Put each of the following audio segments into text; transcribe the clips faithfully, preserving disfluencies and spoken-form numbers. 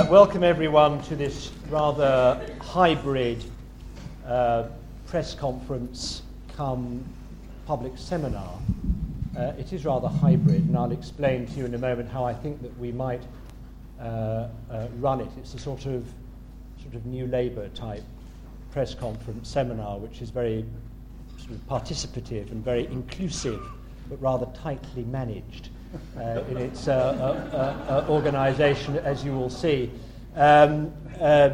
welcome everyone to this rather hybrid uh, press conference come public seminar. Uh, it is rather hybrid, and I'll explain to you in a moment how I think that we might uh, uh, run it. It's a sort of sort of New Labour type press conference seminar, which is very sort of participative and very inclusive, but rather tightly managed uh, in its uh, uh, uh, uh, organisation, as you will see. Um, uh,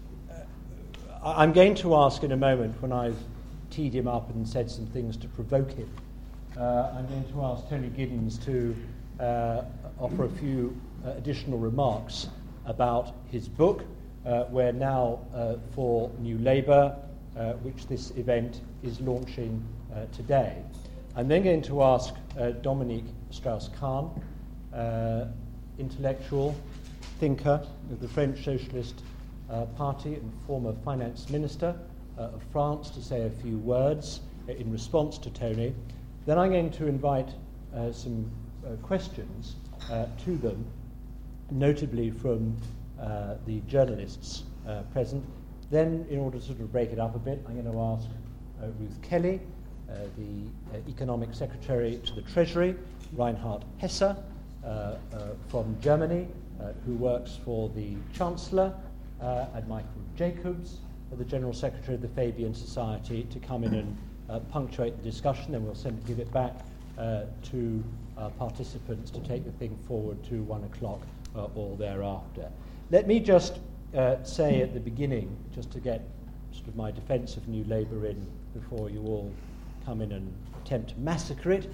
I'm going to ask in a moment, when I've teed him up and said some things to provoke him, uh, I'm going to ask Tony Giddens to uh, offer a few uh, additional remarks about his book. Uh, we're now uh, for New Labour, uh, which this event is launching uh, today. I'm then going to ask uh, Dominique Strauss-Kahn, uh, intellectual, thinker of the French Socialist uh, Party and former finance minister uh, of France, to say a few words uh, in response to Tony. Then I'm going to invite uh, some uh, questions uh, to them, notably from uh, the journalists uh, present. Then, in order to sort of break it up a bit, I'm going to ask uh, Ruth Kelly, uh, the uh, Economic Secretary to the Treasury, Reinhard Hesse uh, uh, from Germany, uh, who works for the Chancellor, uh, and Michael Jacobs, uh, the General Secretary of the Fabian Society, to come in and uh, punctuate the discussion. Then we'll send, give it back uh, to our participants to take the thing forward to one o'clock uh, or thereafter. Let me just uh, say at the beginning, just to get sort of my defence of New Labour in before you all come in and attempt to massacre it,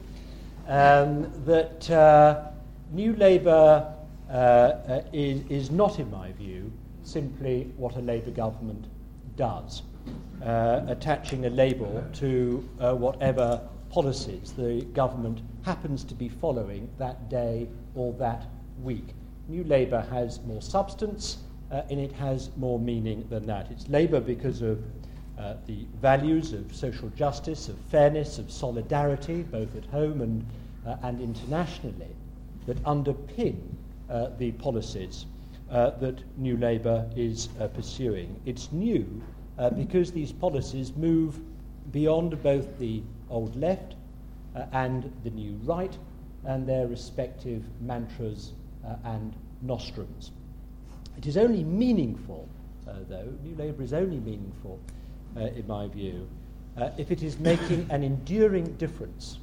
um, that uh, New Labour uh, uh, is, is not, in my view, simply what a Labour government does, uh, attaching a label to uh, whatever policies the government happens to be following that day or that week. New Labour has more substance, uh, and it has more meaning than that. It's Labour because of uh, the values of social justice, of fairness, of solidarity, both at home and, uh, and internationally, that underpin uh, the policies uh, that New Labour is uh, pursuing. It's new uh, because these policies move beyond both the old left uh, and the new right and their respective mantras uh, and nostrums. It is only meaningful, uh, though, New Labour is only meaningful, uh, in my view, uh, if it is making an enduring difference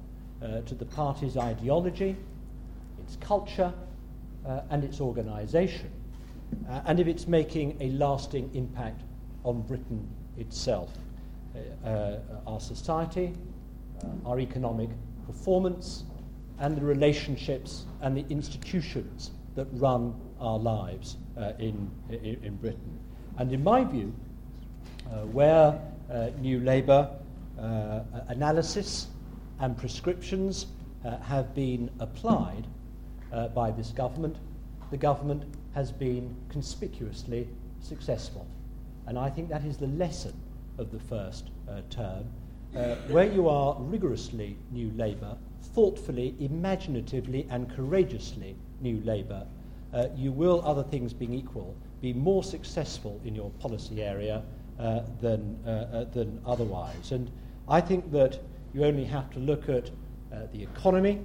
uh, to the party's ideology, its culture, uh, and its organisation, uh, and if it's making a lasting impact on Britain itself, uh, uh, our society, uh, our economic performance, and the relationships and the institutions that run our lives uh, in, in, in Britain. And in my view, uh, where uh, New Labour uh, analysis and prescriptions uh, have been applied uh, by this government, the government has been conspicuously successful. And I think that is the lesson of the first uh, term, uh, where you are rigorously New Labour, thoughtfully, imaginatively, and courageously New Labour, uh, you will, other things being equal, be more successful in your policy area uh, than, uh, uh, than otherwise. And I think that you only have to look at uh, the economy,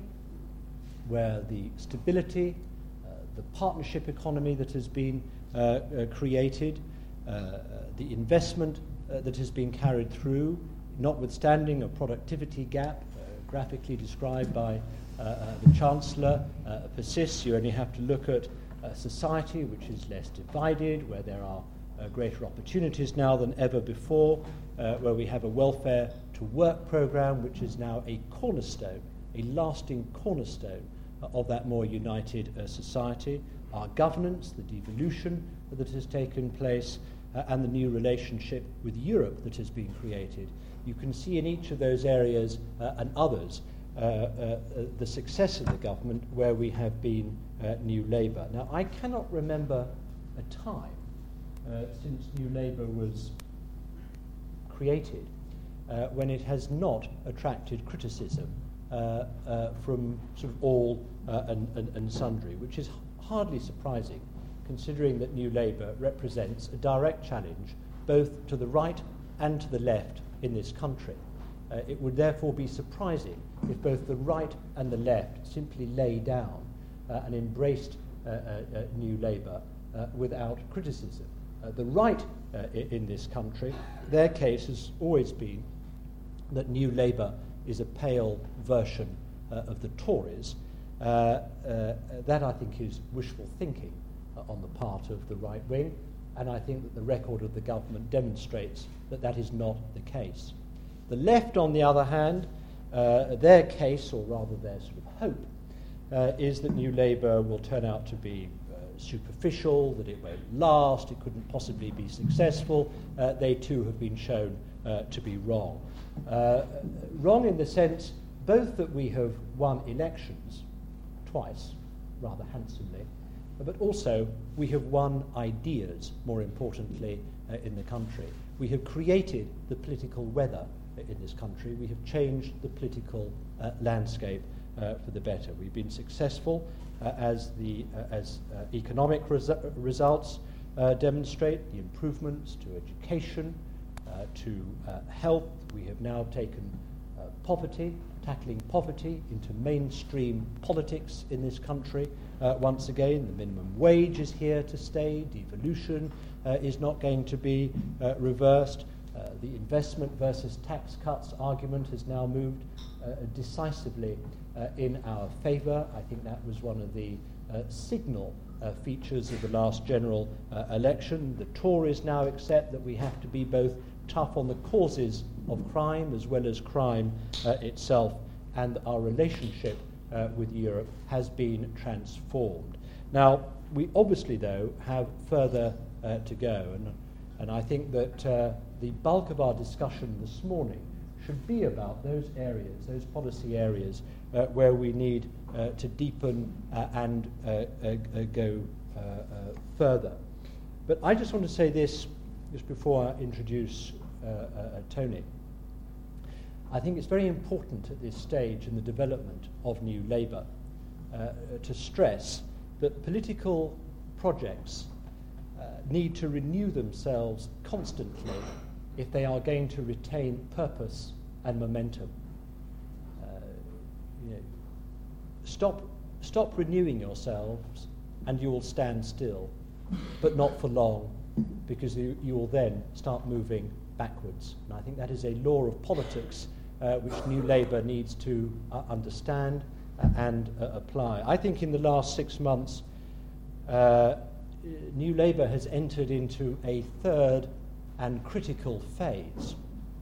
where the stability, uh, the partnership economy that has been uh, uh, created, uh, the investment uh, that has been carried through, notwithstanding a productivity gap, graphically described by uh, uh, the Chancellor, uh, persists. You only have to look at a society which is less divided, where there are uh, greater opportunities now than ever before, uh, where we have a welfare to work programme which is now a cornerstone, a lasting cornerstone uh, of that more united uh, society, our governance, the devolution that has taken place, uh, and the new relationship with Europe that has been created. You can see in each of those areas uh, and others uh, uh, uh, the success of the government where we have been uh, New Labour. Now, I cannot remember a time uh, since New Labour was created uh, when it has not attracted criticism uh, uh, from sort of all uh, and, and, and sundry, which is hardly surprising considering that New Labour represents a direct challenge both to the right and to the left in this country. Uh, it would therefore be surprising if both the right and the left simply lay down uh, and embraced uh, uh, uh, New Labour uh, without criticism. Uh, the right uh, I- in this country, their case has always been that New Labour is a pale version uh, of the Tories. Uh, uh, that, I think, is wishful thinking uh, on the part of the right wing, and I think that the record of the government demonstrates that that is not the case. The left, on the other hand, uh, their case, or rather their sort of hope, uh, is that New Labour will turn out to be uh, superficial, that it won't last, it couldn't possibly be successful. Uh, they too have been shown uh, to be wrong. Uh, wrong in the sense both that we have won elections twice, rather handsomely, but also we have won ideas, more importantly, uh, in the country. We have created the political weather in this country. We have changed the political uh, landscape uh, for the better. We've been successful uh, as the uh, as uh, economic resu- results uh, demonstrate, the improvements to education, uh, to uh, health. We have now taken uh, poverty, tackling poverty into mainstream politics in this country. Uh, once again, the minimum wage is here to stay. Devolution uh, is not going to be uh, reversed. Uh, the investment versus tax cuts argument has now moved uh, decisively uh, in our favour. I think that was one of the uh, signal uh, features of the last general uh, election. The Tories now accept that we have to be both tough on the causes of crime as well as crime uh, itself, and our relationship uh, with Europe has been transformed. Now, we obviously, though, have further uh, to go, and, and I think that uh, the bulk of our discussion this morning should be about those areas, those policy areas, uh, where we need uh, to deepen uh, and uh, uh, uh, go uh, uh, further. But I just want to say this just before I introduce uh, uh, Tony. I think it's very important at this stage in the development of New Labour uh, to stress that political projects uh, need to renew themselves constantly if they are going to retain purpose and momentum. Uh, you know, stop, stop renewing yourselves and you will stand still, but not for long, because you, you will then start moving backwards. And I think that is a law of politics uh, which New Labour needs to uh, understand uh, and uh, apply. I think in the last six months, uh, New Labour has entered into a third and critical phase.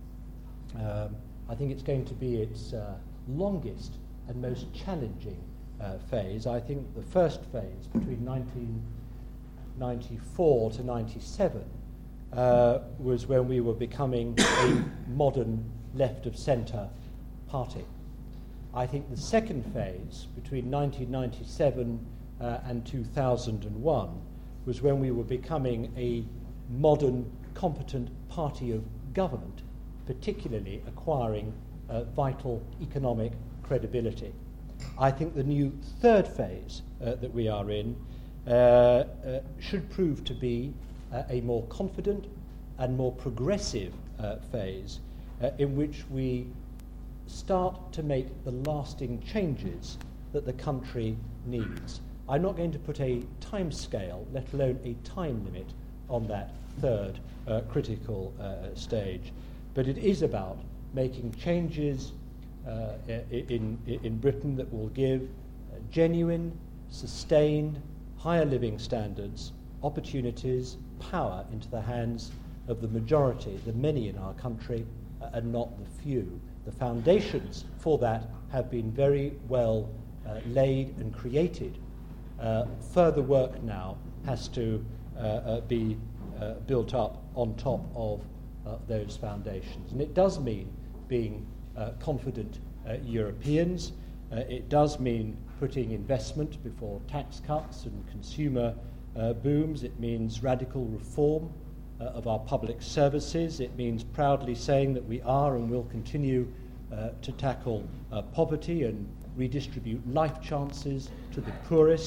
Um, I think it's going to be its uh, longest and most challenging uh, phase. I think the first phase, between nineteen ninety-four to ninety-seven, uh, was when we were becoming a modern left-of-centre party. I think the second phase, between nineteen ninety-seven uh, and two thousand one, was when we were becoming a modern, competent party of government, particularly acquiring uh, vital economic credibility. I think the new third phase uh, that we are in uh, uh, should prove to be uh, a more confident and more progressive uh, phase uh, in which we start to make the lasting changes that the country needs. I'm not going to put a time scale, let alone a time limit, on that third uh, critical uh, stage, but it is about making changes uh, in, in Britain that will give uh, genuine, sustained, higher living standards, opportunities, power into the hands of the majority, the many in our country, uh, and not the few. The foundations for that have been very well uh, laid and created. Uh, further work now has to uh, uh, be uh, built up on top of uh, those foundations. And it does mean being uh, confident uh, Europeans. Uh, it does mean putting investment before tax cuts and consumer uh, booms. It means radical reform uh, of our public services. It means proudly saying that we are and will continue uh, to tackle uh, poverty and redistribute life chances to the poorest.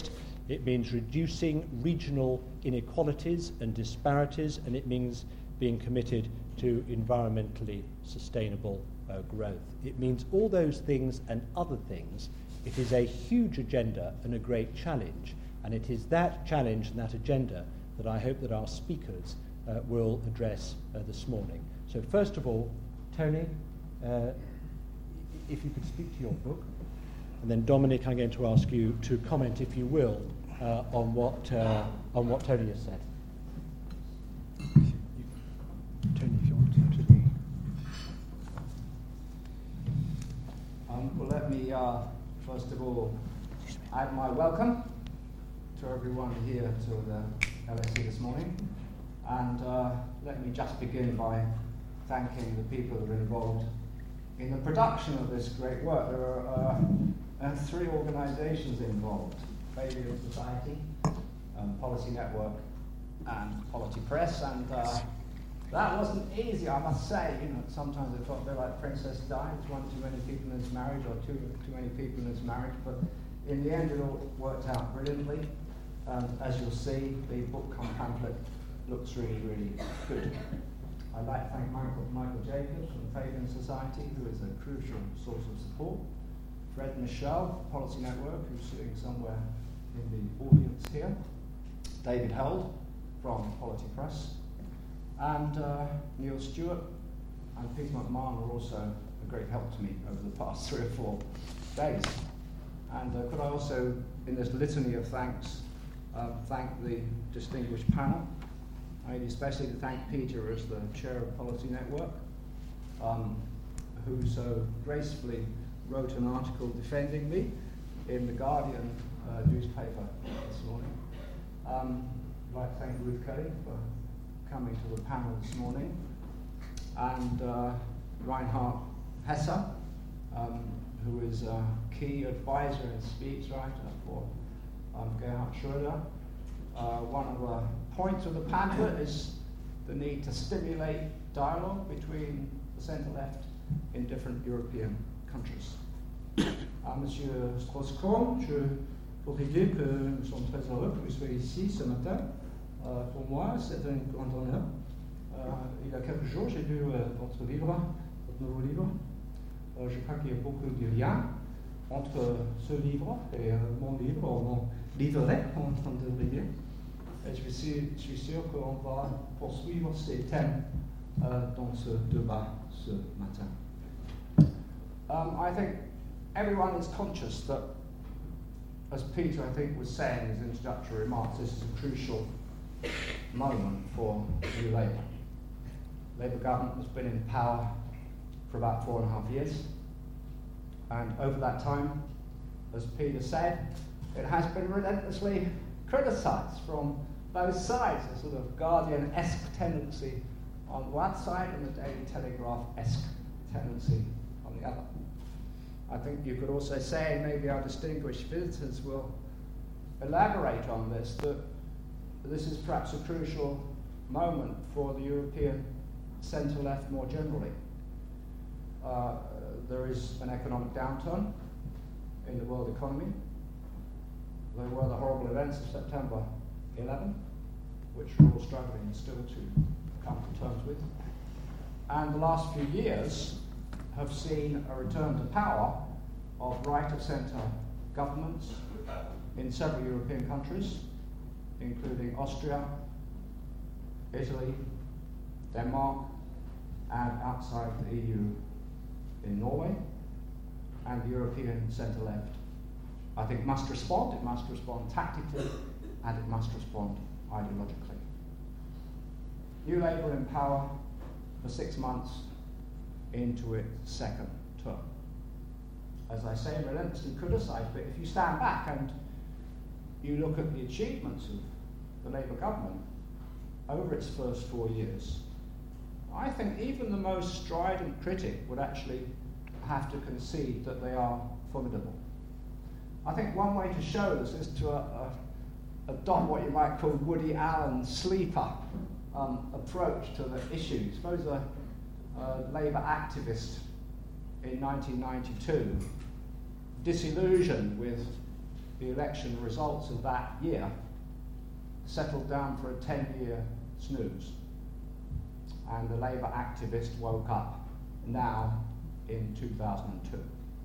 It means reducing regional inequalities and disparities, and it means being committed to environmentally sustainable uh, growth. It means all those things and other things. It is a huge agenda and a great challenge, and it is that challenge and that agenda that I hope that our speakers uh, will address uh, this morning. So first of all, Tony, uh, if you could speak to your book, and then Dominic, I'm going to ask you to comment, if you will, uh, on what uh, on what Tony has said. Tony, if you want to. Um, well, let me uh, first of all add my welcome to everyone here to the L S E this morning, and uh, let me just begin by thanking the people that are involved in the production of this great work. There are uh, uh, three organisations involved: Fabian Society, um, Policy Network, and Polity Press, and uh, that wasn't easy, I must say. You know, sometimes it felt a bit like Princess Di. It's one too many people in its marriage, or two too many people in its marriage. But in the end, it all worked out brilliantly. And as you'll see, the book come pamphlet looks really, really good. I'd like to thank Michael, Michael Jacobs from the Fabian Society, who is a crucial source of support. Fred Michel, Policy Network, who's sitting somewhere in the audience here. David Held from Polity Press. And uh, Neil Stewart and Peter McMahon were also a great help to me over the past three or four days. And uh, could I also, in this litany of thanks, uh, thank the distinguished panel. I need especially to thank Peter as the chair of Policy Network, um, who so gracefully wrote an article defending me in the Guardian uh, newspaper this morning. Um, I'd like to thank Ruth Kelly for coming to the panel this morning, and uh, Reinhard Hesse, um, who is a key advisor and speechwriter for um, Gerhard Schröder. Uh, one of the points of the pamphlet is the need to stimulate dialogue between the centre-left in different European countries. Uh, Monsieur Strauss-Kahn, je voudrais dire que nous sommes très heureux que vous soyez ici ce matin. Euh, pour moi, c'est un grand honneur. Euh, il y a quelques jours, j'ai lu euh, votre livre, votre nouveau livre. Euh, je crois qu'il y a beaucoup de liens entre ce livre et euh, mon livre, ou mon livret, on devrait dire. Et je suis, je suis sûr qu'on va poursuivre ces thèmes euh, dans ce débat ce matin. Um, I think everyone is conscious that, as Peter, I think, was saying in his introductory remarks, this is a crucial moment for New Labour. Labour government has been in power for about four and a half years, and over that time, as Peter said, it has been relentlessly criticised from both sides, a sort of Guardian-esque tendency on one side and a Daily Telegraph-esque tendency on the other. I think you could also say, maybe our distinguished visitors will elaborate on this, that this is perhaps a crucial moment for the European centre-left more generally. Uh, there is an economic downturn in the world economy. There were the horrible events of September eleventh, which we're all struggling still to come to terms with. And the last few years have seen a return to power of right-of-centre governments in several European countries, including Austria, Italy, Denmark, and outside the E U in Norway, and the European centre-left, I think, must respond. It must respond tactically, and it must respond ideologically. New Labour in power for six months into its second term. As I say, relentlessly criticised, but if you stand back and you look at the achievements of the Labour government over its first four years, I think even the most strident critic would actually have to concede that they are formidable. I think one way to show this is to uh, uh, adopt what you might call Woody Allen's sleeper um, approach to the issue. Suppose a, a Labour activist in nineteen ninety-two, disillusioned with the election results of that year settled down for a ten-year snooze. And the Labour activist woke up now in two thousand two.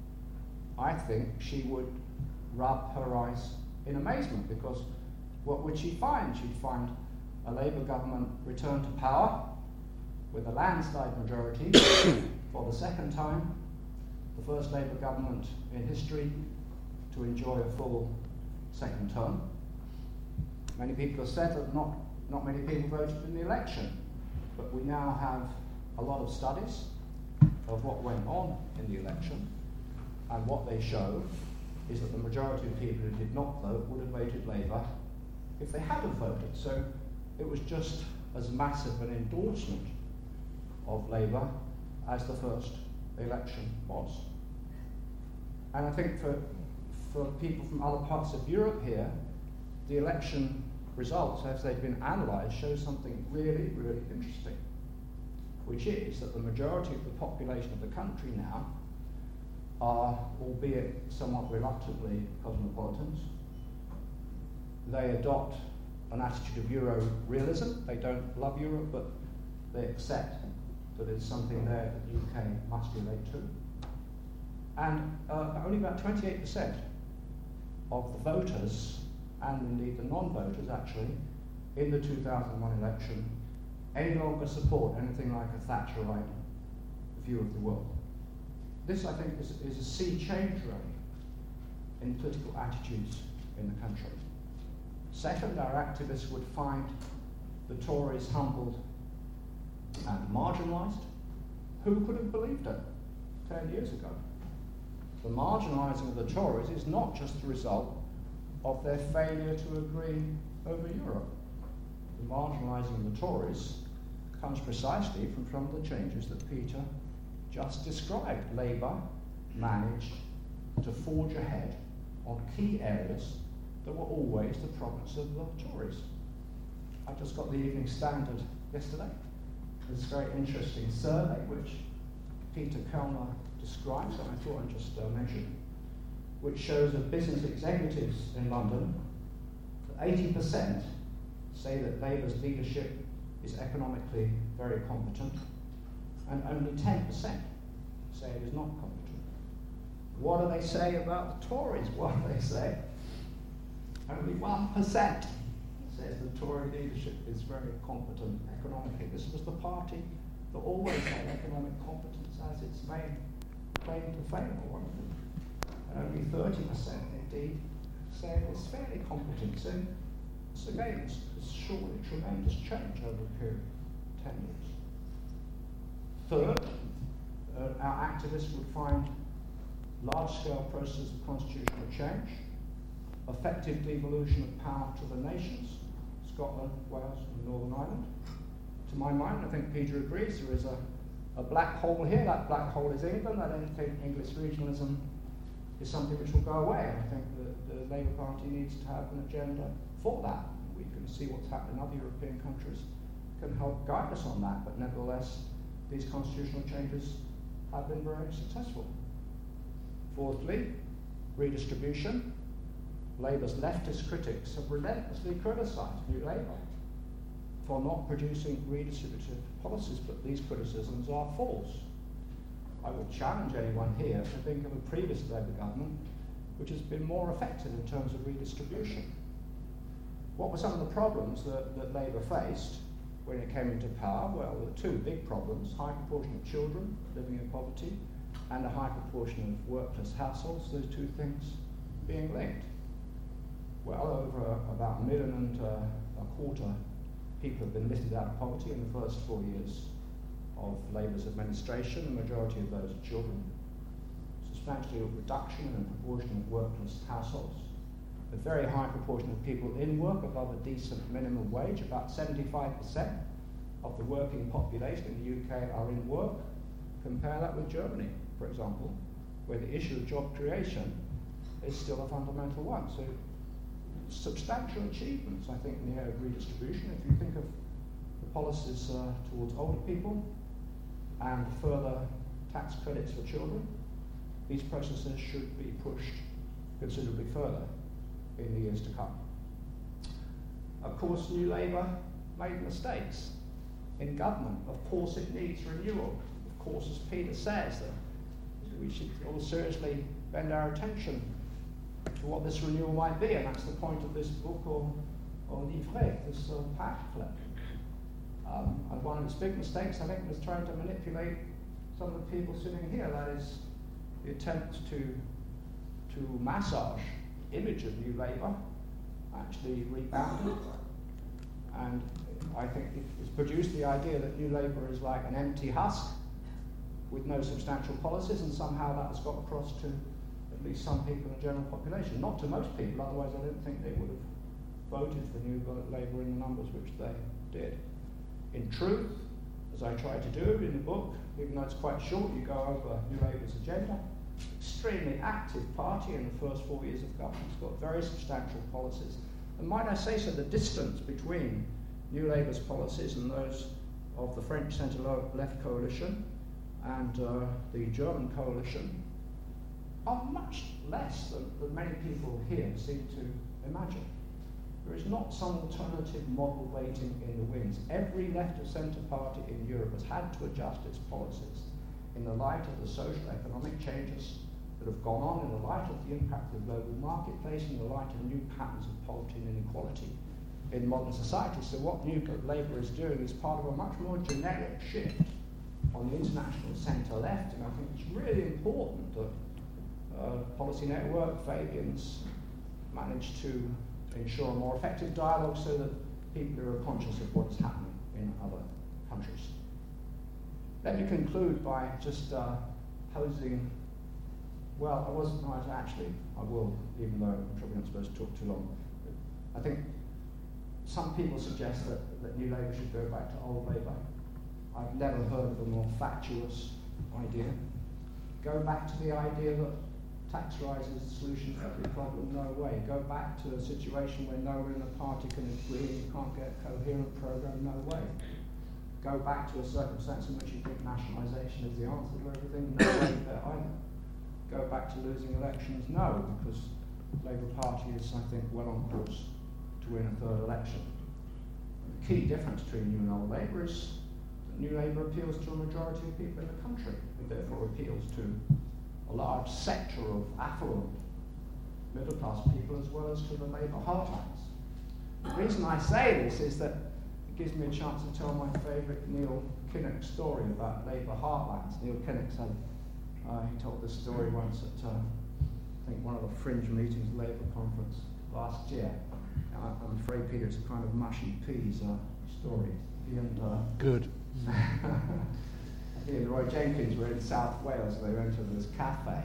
I think she would rub her eyes in amazement, because what would she find? She'd find a Labour government return to power with a landslide majority for the second time, the first Labour government in history to enjoy a full second term. Many people have said that not, not many people voted in the election, but we now have a lot of studies of what went on in the election, and what they show is that the majority of people who did not vote would have voted Labour if they hadn't voted. So it was just as massive an endorsement of Labour as the first election was. And I think for, for people from other parts of Europe here, the election results, as they've been analysed, show something really, really interesting, which is that the majority of the population of the country now are, albeit somewhat reluctantly, cosmopolitans. They adopt an attitude of Euro realism. They don't love Europe, but they accept that it's something there that the U K must relate to. And uh, only about twenty-eight percent of the voters, and indeed the non-voters actually, in the two thousand one election, any longer support anything like a Thatcherite view of the world. This, I think, is, is a sea change, really, in political attitudes in the country. Second, our activists would find the Tories humbled and marginalised. Who could have believed it ten years ago? The marginalising of the Tories is not just the result of their failure to agree over Europe. The marginalising of the Tories comes precisely from some of the changes that Peter just described. Labour managed to forge ahead on key areas that were always the province of the Tories. I just got the Evening Standard yesterday. This very interesting survey which Peter Kellner describes, and I thought I'd just uh, mention, which shows that business executives in London, eighty percent say that Labour's leadership is economically very competent, and only ten percent say it is not competent. What do they say about the Tories? What do they say? Only one percent says the Tory leadership is very competent economically. This was the party that always had economic competence as its main claim to fame, or one of them. And only thirty percent indeed say it's fairly competent. So, so again, it's, it's surely a tremendous change over a period of ten years. Third, uh, our activists would find large-scale processes of constitutional change, effective devolution of power to the nations, Scotland, Wales, and Northern Ireland. To my mind, I think Peter agrees, there is a, a black hole here. That black hole is England. I don't think English regionalism is something which will go away. I think the, the Labour Party needs to have an agenda for that. We can see what's happened in other European countries can help guide us on that, but nevertheless, these constitutional changes have been very successful. Fourthly, redistribution. Labour's leftist critics have relentlessly criticised New Labour for not producing redistributive policies, but these criticisms are false. I would challenge anyone here to think of a previous Labour government which has been more effective in terms of redistribution. What were some of the problems that, that Labour faced when it came into power? Well, there were two big problems: high proportion of children living in poverty and a high proportion of workless households, those two things being linked. Well, over about a million and uh, a quarter people have been lifted out of poverty in the first four years of Labour's administration. The majority of those are children. Substantial reduction in the proportion of workless households. A very high proportion of people in work above a decent minimum wage. About seventy-five percent of the working population in the U K are in work. Compare that with Germany, for example, where the issue of job creation is still a fundamental one. So, substantial achievements, I think, in the area of redistribution. If you think of the policies uh, towards older people and further tax credits for children, these processes should be pushed considerably further. in the years to come. Of course, New Labour made mistakes in government. Of course, it needs renewal. Of course, as Peter says, that we should all seriously bend our attention to what this renewal might be, and that's the point of this book or, or livret, this uh, pamphlet. Um, and one of its big mistakes, I think, was trying to manipulate some of the people sitting here. That is, the attempt to to massage the image of New Labour actually rebounded, and I think it's produced the idea that New Labour is like an empty husk with no substantial policies, and somehow that has got across to at least some people in the general population. Not to most people, otherwise I don't think they would have voted for New Labour in the numbers which they did. In truth, as I try to do in the book, even though it's quite short, you go over New Labour's agenda. Extremely active party in the first four years of government. It's got very substantial policies. And might I say so, the distance between New Labour's policies and those of the French centre-left coalition and uh, the German coalition are much less than, than many people here seem to imagine. There is not some alternative model waiting in the wings. Every left-of-centre party in Europe has had to adjust its policies in the light of the social economic changes that have gone on, in the light of the impact of the global marketplace, in the light of new patterns of poverty and inequality in modern society. So what New Labour is doing is part of a much more generic shift on the international centre-left, and I think it's really important that uh, Policy Network, Fabian's managed to ensure a more effective dialogue so that people are conscious of what's happening in other countries. Let me conclude by just uh, posing, well, I wasn't right actually, I will, even though I'm probably not supposed to talk too long. I think some people suggest that, that New Labour should go back to old Labour. I've never heard of a more fatuous idea. Go back to the idea that tax rise is the solution to every problem, no way. Go back to a situation where no one in the party can agree and you can't get a coherent programme, no way. Go back to a circumstance in which you think nationalisation is the answer to everything, no way there either. Go back to losing elections, no, because the Labour Party is, I think, well on course to win a third election. The key difference between New and Old Labour is that New Labour appeals to a majority of people in the country. It therefore appeals to a large sector of affluent middle-class people as well as to the Labour heartlands. The reason I say this is that it gives me a chance to tell my favourite Neil Kinnock story about Labour heartlands. Neil Kinnock said, uh, he told this story once at, uh, I think, one of the fringe meetings of the Labour conference last year. And I, I'm afraid, Peter, it's a kind of mushy peas uh, story. He and, uh, Good. He and Roy Jenkins were in South Wales, so they went to this cafe,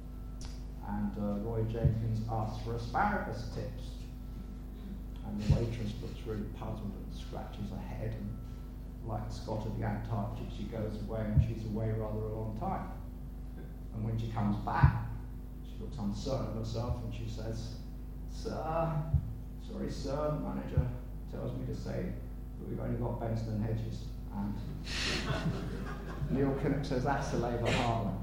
and uh, Roy Jenkins asked for asparagus tips, and the waitress looks really puzzled and scratches her head, and like Scott of the Antarctic, she goes away, and she's away rather a long time. And when she comes back, she looks uncertain of herself, and she says, "Sir, sorry sir, the manager tells me to say that we've only got Benson and Hedges." And Neil Kinnock says that's the Labour heartland.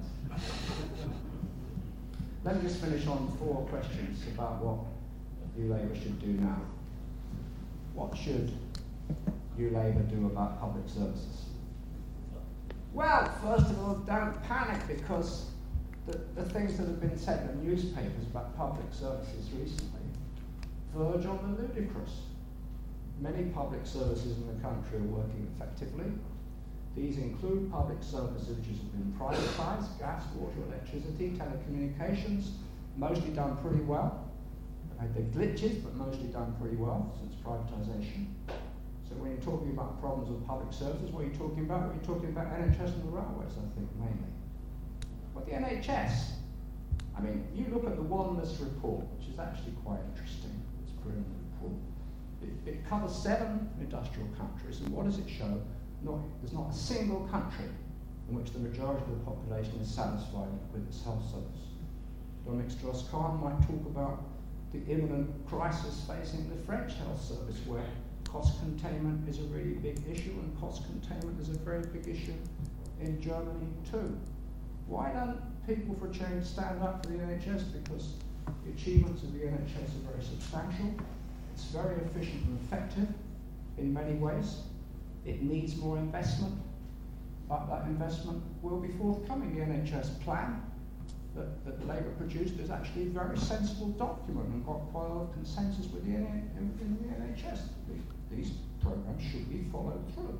Let me just finish on four questions about what New Labour should do now. What should New Labour do about public services? Well, first of all, don't panic, because the, the things that have been said in the newspapers about public services recently verge on the ludicrous. Many public services in the country are working effectively. These include public services which have been privatised: gas, water, electricity, telecommunications, mostly done pretty well. They've had their glitches, but mostly done pretty well since privatisation. So when you're talking about problems with public services, what are you talking about? What are you talking about? N H S and the railways, I think, mainly. But the N H S, I mean, you look at the Wanless report, which is actually quite interesting. It's a brilliant report. It, it covers seven industrial countries, and what does it show? Not, there's not a single country in which the majority of the population is satisfied with its health service. Dominic Strauss-Kahn might talk about the imminent crisis facing the French health service, where cost containment is a really big issue, and cost containment is a very big issue in Germany too. Why don't people for change stand up for the N H S? Because The achievements of the N H S are very substantial. It's very efficient and effective in many ways. It needs more investment, but that investment will be forthcoming. The N H S plan that, that Labour produced is actually a very sensible document and got quite a lot of consensus with the, N- in the N H S. These programmes should be followed through.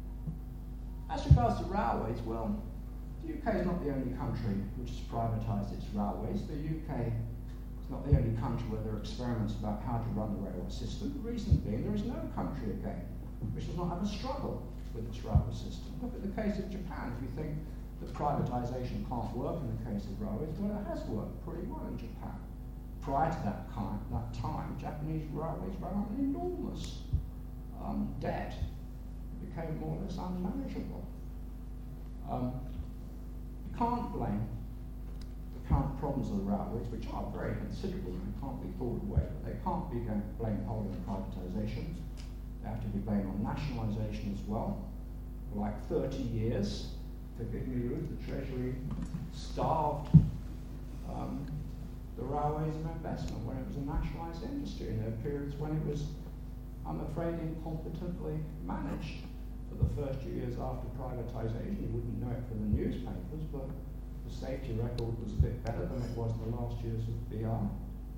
As regards to railways, well, the U K is not the only country which has privatised its railways. The U K is not the only country where there are experiments about how to run the railway system. The reason being, there is no country again which does not have a struggle with its railway system. Look at the case of Japan. If you think that privatisation can't work in the case of railways, well, it has worked pretty well in Japan. Prior to that, kind, that time, Japanese railways ran on an enormous um, debt. It became more or less unmanageable. Um, you can't blame the current problems of the railways, which are very considerable and can't be pulled away, but they can't be blamed wholly on privatisation. They have to be blamed on nationalisation as well. For like thirty years, forgive me, Ruth, the Treasury starved um, the railways of investment when it was a nationalised industry, and there were periods when it was, I'm afraid, incompetently managed. For the first few years after privatisation, you wouldn't know it from the newspapers, but the safety record was a bit better than it was in the last years of B R.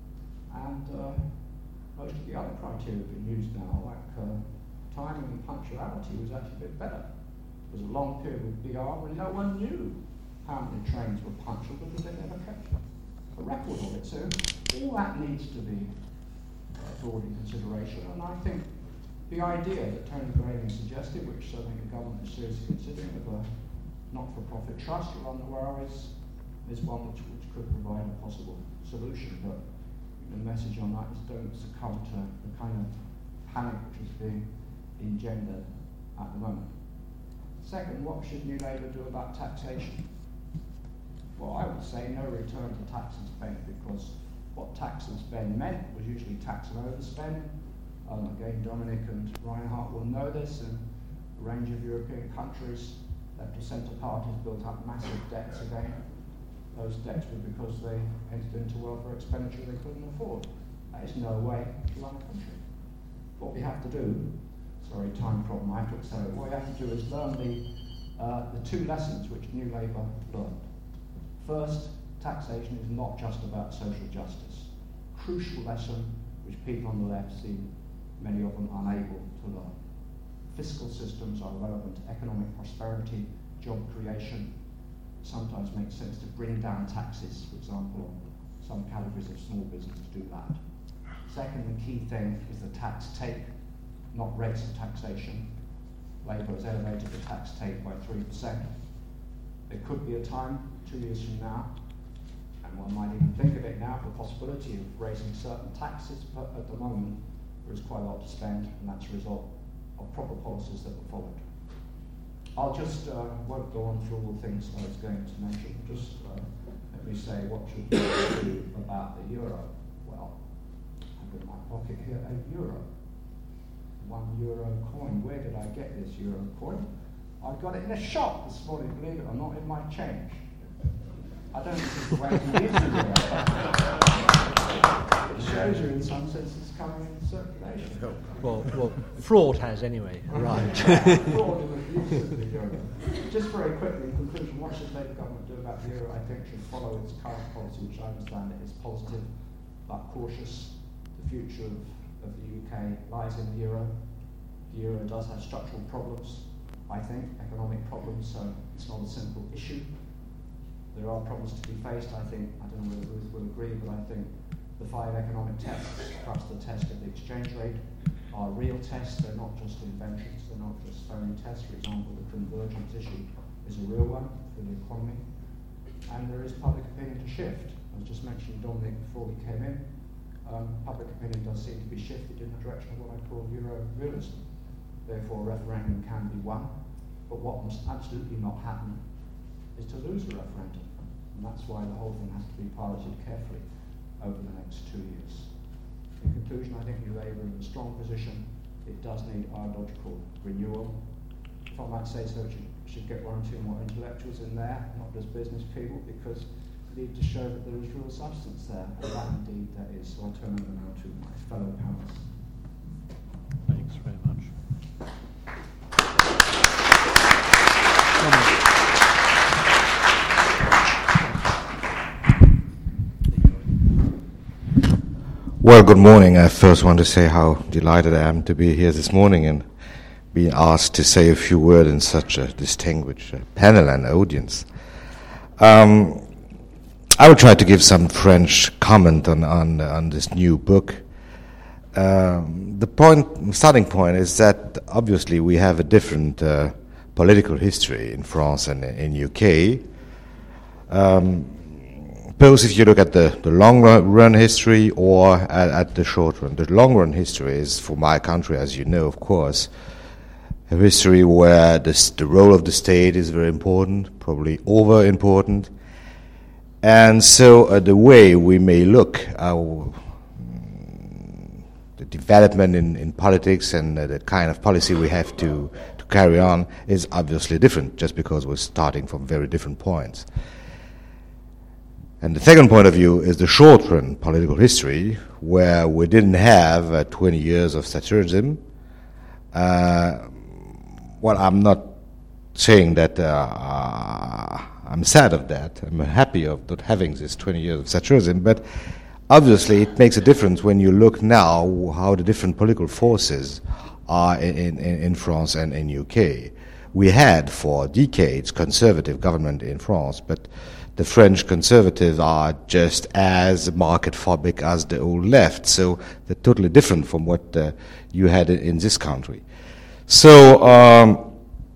And uh, most of the other criteria being used now, like uh, timing and punctuality, was actually a bit better. There was a long period with B R when no one knew how many trains were punctual because they never kept a record of it. So all that needs to be uh, brought in consideration, and I think the idea that Tony Grayling suggested, which I think the government is seriously considering, of a not-for-profit trust to run the railways, is one which, which could provide a possible solution. But the message on that is don't succumb to the kind of panic which is being engendered at the moment. Second, what should New Labour do about taxation? Well, I would say no return to tax and spend, because what tax and spend meant was usually tax and overspend. Um, again, Dominic and Reinhardt will know this. In a range of European countries, left of centre parties built up massive debts again. Those debts were because they entered into welfare expenditure they couldn't afford. That is no way to run a country. What we have to do, sorry, time problem, I have to accelerate. What we have to do is learn the, uh, the two lessons which New Labour learned. First, taxation is not just about social justice. Crucial lesson which people on the left seem many of them unable to learn. Fiscal systems are relevant to economic prosperity, job creation. It sometimes makes sense to bring down taxes, for example, on some categories of small business to do that. Second, the key thing is the tax take, not rates of taxation. Labour has elevated the tax take by three percent. There could be a time, two years from now, and one might even think of it now, the possibility of raising certain taxes, but at the moment, there is quite a lot to spend, and that's a result of proper policies that were followed. I'll just, uh, won't go on through all the things I was going to mention, just uh, let me say what should we do about the euro. Well, I've got in my pocket here a euro. One euro coin. Where did I get this euro coin? I got it in a shop this morning, believe it or not, in my change. I don't think it's the way to use the euro. It shows you, in some sense, it's coming into circulation. Well, well, fraud has anyway. Right. Fraud in the use of the euro. Just very quickly, in conclusion, what should Labour government do about the euro? I think should follow its current policy, which I understand it is positive but cautious. The future of, of the U K lies in the euro. The euro does have structural problems, I think, economic problems, so it's not a simple issue. There are problems to be faced, I think. I don't know whether Ruth will agree, but I think the five economic tests, plus the test of the exchange rate, are real tests. They're not just inventions, they're not just phony tests. For example, the convergence issue is a real one for the economy. And there is public opinion to shift. I was just mentioning Dominic before we came in. Um, public opinion does seem to be shifted in the direction of what I call Euro realism. Therefore, a referendum can be won. But what must absolutely not happen is to lose the referendum. And that's why the whole thing has to be piloted carefully over the next two years. In conclusion, I think New Labour is in a strong position. It does need ideological renewal. If I might say so, it should, should get one or two more intellectuals in there, not just business people, because believe to show that there is real substance there, and that indeed there is. So I'll turn over now to my fellow panelists. Thanks very much. Well, good morning. I first want to say how delighted I am to be here this morning and being asked to say a few words in such a distinguished uh, panel and audience. Um, I will try to give some French comment on on, on this new book. Um, the point, starting point, is that obviously we have a different uh, political history in France and in U K. Um, both if you look at the, the long run history or at, at the short run. The long run history is, for my country, as you know, of course, a history where this, the role of the state is very important, probably over important. And so uh, the way we may look our the development in, in politics and uh, the kind of policy we have to, to carry on is obviously different, just because we're starting from very different points. And the second point of view is the short-run political history, where we didn't have uh, twenty years of Thatcherism. Uh, well, I'm not saying that uh, I'm sad of that. I'm happy of not having this twenty years of Thatcherism, but obviously it makes a difference when you look now how the different political forces are in, in, in France and in U K. We had for decades conservative government in France, but the French conservatives are just as market-phobic as the old left, so they're totally different from what uh, you had in, in this country. So, um,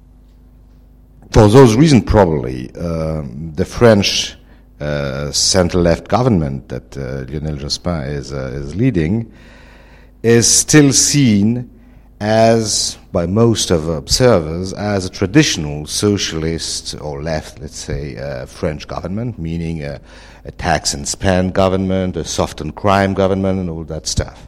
for those reasons, probably, um, the French uh, centre-left government that uh, Lionel Jospin is, uh, is leading is still seen as, by most of observers, as a traditional socialist or left, let's say, uh, French government, meaning a, a tax and spend government, a soft and crime government, and all that stuff.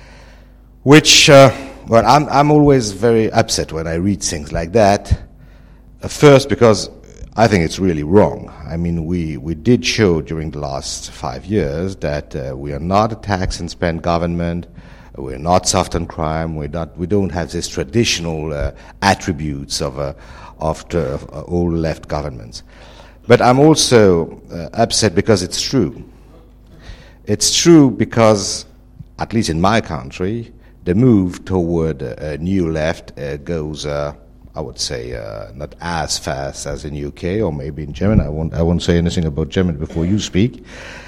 Which, uh, well, I'm, I'm always very upset when I read things like that. Uh, first, because I think it's really wrong. I mean, we, we did show during the last five years that uh, we are not a tax and spend government. We're not soft on crime. We're not. We don't have these traditional uh, attributes of uh, of, the, of uh, old left governments. But I'm also uh, upset because it's true. It's true because, at least in my country, the move toward a, a new left uh, goes, uh, I would say, uh, not as fast as in U K or maybe in Germany. I won't. I won't say anything about Germany before you speak.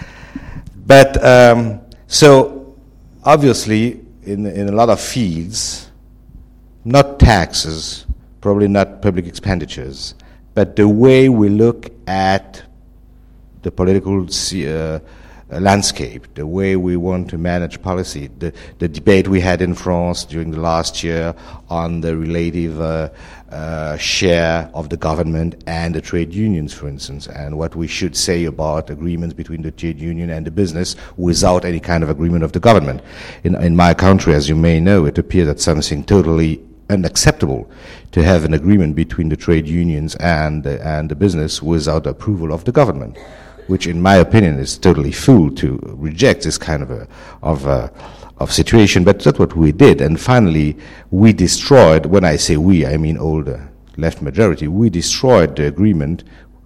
But um, so. Obviously, in in a lot of fields, not taxes, probably not public expenditures, but the way we look at the political uh, landscape, the way we want to manage policy, the, the debate we had in France during the last year on the relative uh, uh, share of the government and the trade unions, for instance, and what we should say about agreements between the trade union and the business without any kind of agreement of the government. In, in my country, as you may know, it appears that something totally unacceptable to have an agreement between the trade unions and, uh, and the business without approval of the government, which in my opinion is totally fool to reject this kind of a, of a, of situation, but that's what we did. And finally, we destroyed, when I say we, I mean all the left majority, we destroyed the agreement,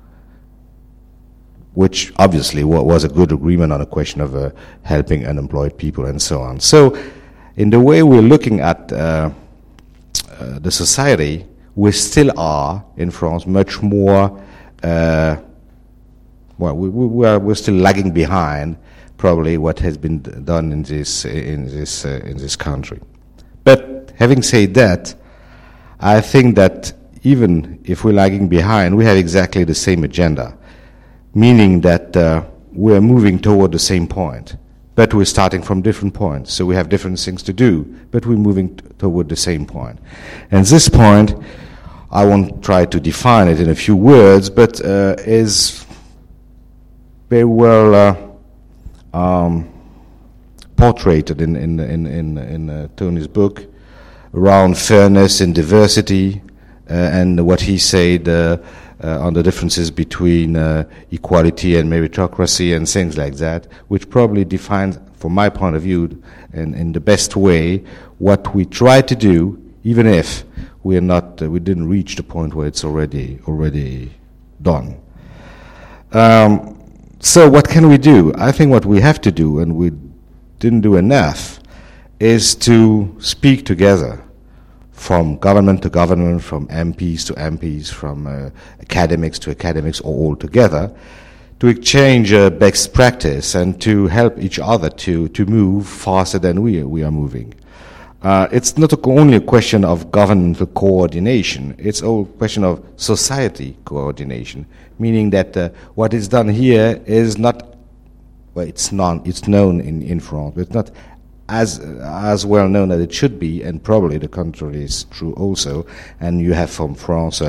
which obviously was a good agreement on a question of uh, helping unemployed people and so on. So in the way we're looking at uh, uh, the society, we still are, in France, much more uh, Well, we, we are, we're still lagging behind, probably, what has been done in this in this uh, in this country. But having said that, I think that even if we're lagging behind, we have exactly the same agenda, meaning that uh, we are moving toward the same point, but we're starting from different points. So we have different things to do, but we're moving t- toward the same point. And this point, I won't try to define it in a few words, but uh, is very well uh, um, portrayed in in in in, in uh, Tony's book around fairness and diversity, uh, and what he said uh, uh, on the differences between uh, equality and meritocracy and things like that, which probably defines, from my point of view, in, in the best way, what we try to do, even if we are not, uh, we didn't reach the point where it's already already done. Um, so what can we do? I think what we have to do, and we didn't do enough, is to speak together, from government to government, from M Ps to M Ps, from uh, academics to academics, or all together, to exchange uh, best practice and to help each other to, to move faster than we, we are moving. Uh, it's not only a question of governmental coordination, it's a question of society coordination, meaning that uh, what is done here is not, well, it's, non, it's known in, in France, but it's not as as well known as it should be, and probably the contrary is true also. And you have from France uh,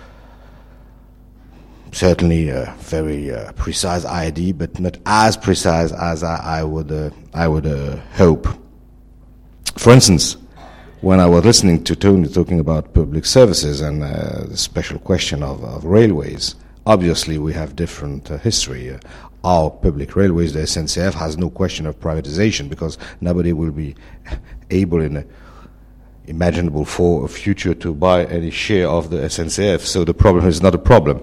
certainly a very uh, precise I D, but not as precise as I, I would uh, I would uh, hope. For instance, when I was listening to Tony talking about public services and uh, the special question of, of railways, obviously we have different uh, history. Uh, our public railways, the S N C F, has no question of privatization because nobody will be able in a imaginable for a future to buy any share of the S N C F, so the problem is not a problem.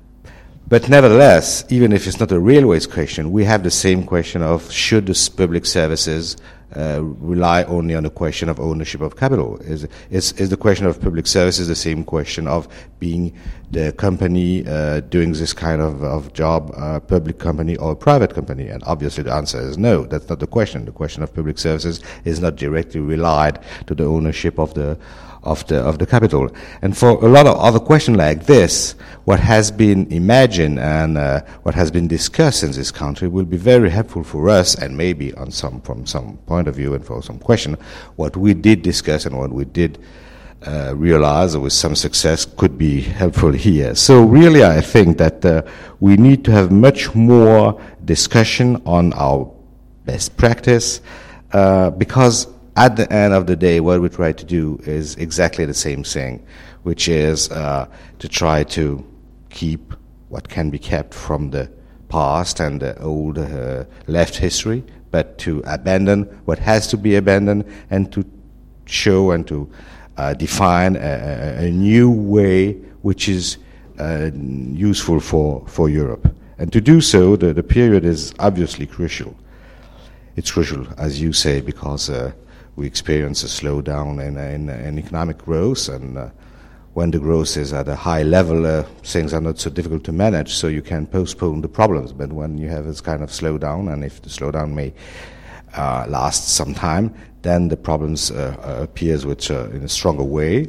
But nevertheless, even if it's not a railways question, we have the same question of should the public services uh, rely only on the question of ownership of capital? Is, is, is the question of public services the same question of being the company uh, doing this kind of, of job, a public company or a private company? And obviously the answer is no, that's not the question. The question of public services is not directly relied to the ownership of the of the of the capital. And for a lot of other questions like this, what has been imagined and uh, what has been discussed in this country will be very helpful for us, and maybe on some from some point of view and for some question, what we did discuss and what we did uh, realize with some success could be helpful here. So really I think that uh, we need to have much more discussion on our best practice uh, because at the end of the day, what we try to do is exactly the same thing, which is uh, to try to keep what can be kept from the past and the old uh, left history, but to abandon what has to be abandoned and to show and to uh, define a, a new way which is uh, useful for, for Europe. And to do so, the, the period is obviously crucial. It's crucial, as you say, because uh, we experience a slowdown in, in, in economic growth, and uh, when the growth is at a high level, uh, things are not so difficult to manage, so you can postpone the problems. But when you have this kind of slowdown, and if the slowdown may uh, last some time, then the problems uh, appears with, uh, in a stronger way.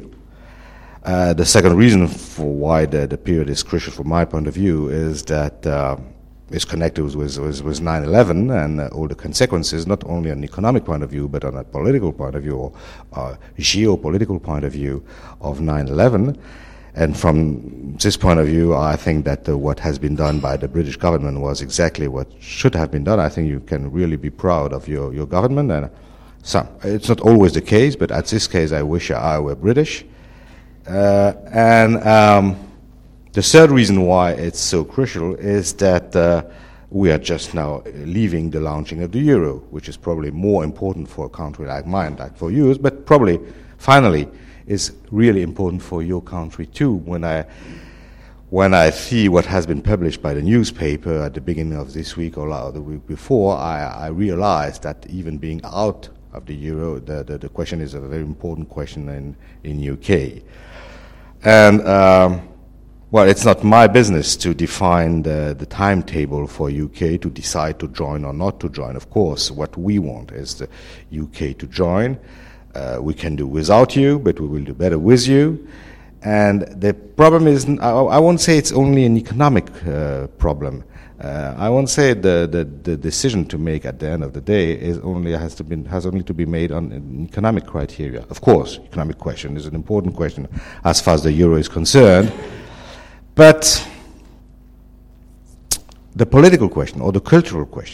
Uh, the second reason for why the, the period is crucial from my point of view is that uh, is connected with, with, with nine eleven and uh, all the consequences, not only on an economic point of view, but on a political point of view or uh, geopolitical point of view of nine eleven. And from this point of view, I think that uh, what has been done by the British government was exactly what should have been done. I think you can really be proud of your, your government. And so, it's not always the case, but at this case, I wish I were British. Uh, and... Um, The third reason why it's so crucial is that uh, we are just now leaving the launching of the euro, which is probably more important for a country like mine, like for yours, but probably, finally, is really important for your country too. When I when I see what has been published by the newspaper at the beginning of this week or the week before, I, I realized that even being out of the euro, the, the, the question is a very important question in, in U K. And... Um, Well, it's not my business to define the, the timetable for U K to decide to join or not to join. Of course, what we want is the U K to join. Uh, we can do without you, but we will do better with you. And the problem is, I, I won't say it's only an economic uh, problem. Uh, I won't say the, the, the decision to make at the end of the day is only has to be has only to be made on economic criteria. Of course, economic question is an important question as far as the euro is concerned. But the political question or the cultural question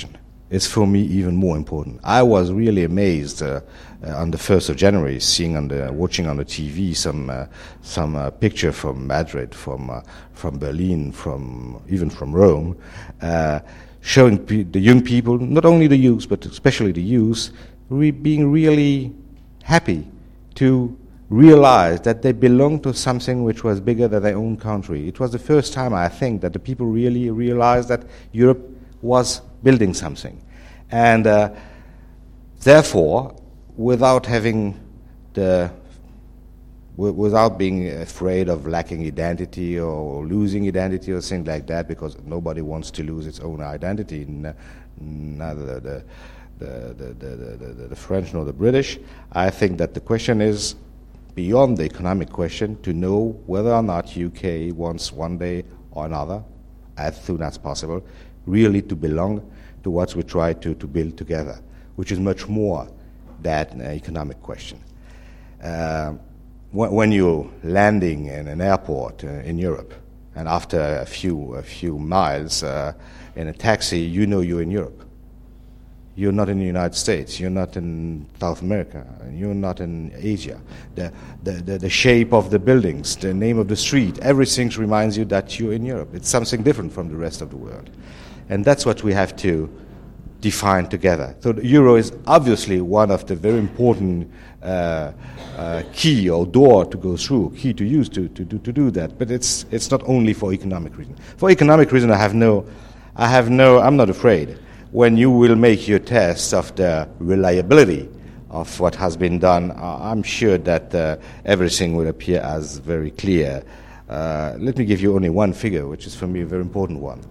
is for me even more important. I was really amazed uh, uh, on the first of January, seeing on the watching on the T V some uh, some uh, picture from Madrid, from uh, from Berlin, from even from Rome, uh, showing pe- the young people, not only the youth but especially the youth, re- being really happy to realize that they belong to something which was bigger than their own country. It was the first time, I think, that the people really realized that Europe was building something. And uh, therefore, without having the, w- without being afraid of lacking identity or losing identity or things like that, because nobody wants to lose its own identity, n- neither the, the, the, the, the, the, the French nor the British. I think that the question is, beyond the economic question, to know whether or not U K wants one day or another, as soon as possible, really to belong to what we try to, to build together, which is much more than an economic question. Uh, when, when you're landing in an airport uh, in Europe, and after a few, a few miles uh, in a taxi, you know you're in Europe. You're not in the United States, you're not in South America, you're not in Asia. The, the, the, the shape of the buildings, the name of the street, everything reminds you that you're in Europe. It's something different from the rest of the world. And that's what we have to define together. So the euro is obviously one of the very important uh, uh, key or door to go through, key to use to, to, do, to do that. But it's, it's not only for economic reasons. For economic reasons, I have no, I have no, I'm not afraid. When you will make your test of the reliability of what has been done, uh, I'm sure that uh, everything will appear as very clear. Uh, let me give you only one figure, which is for me a very important one.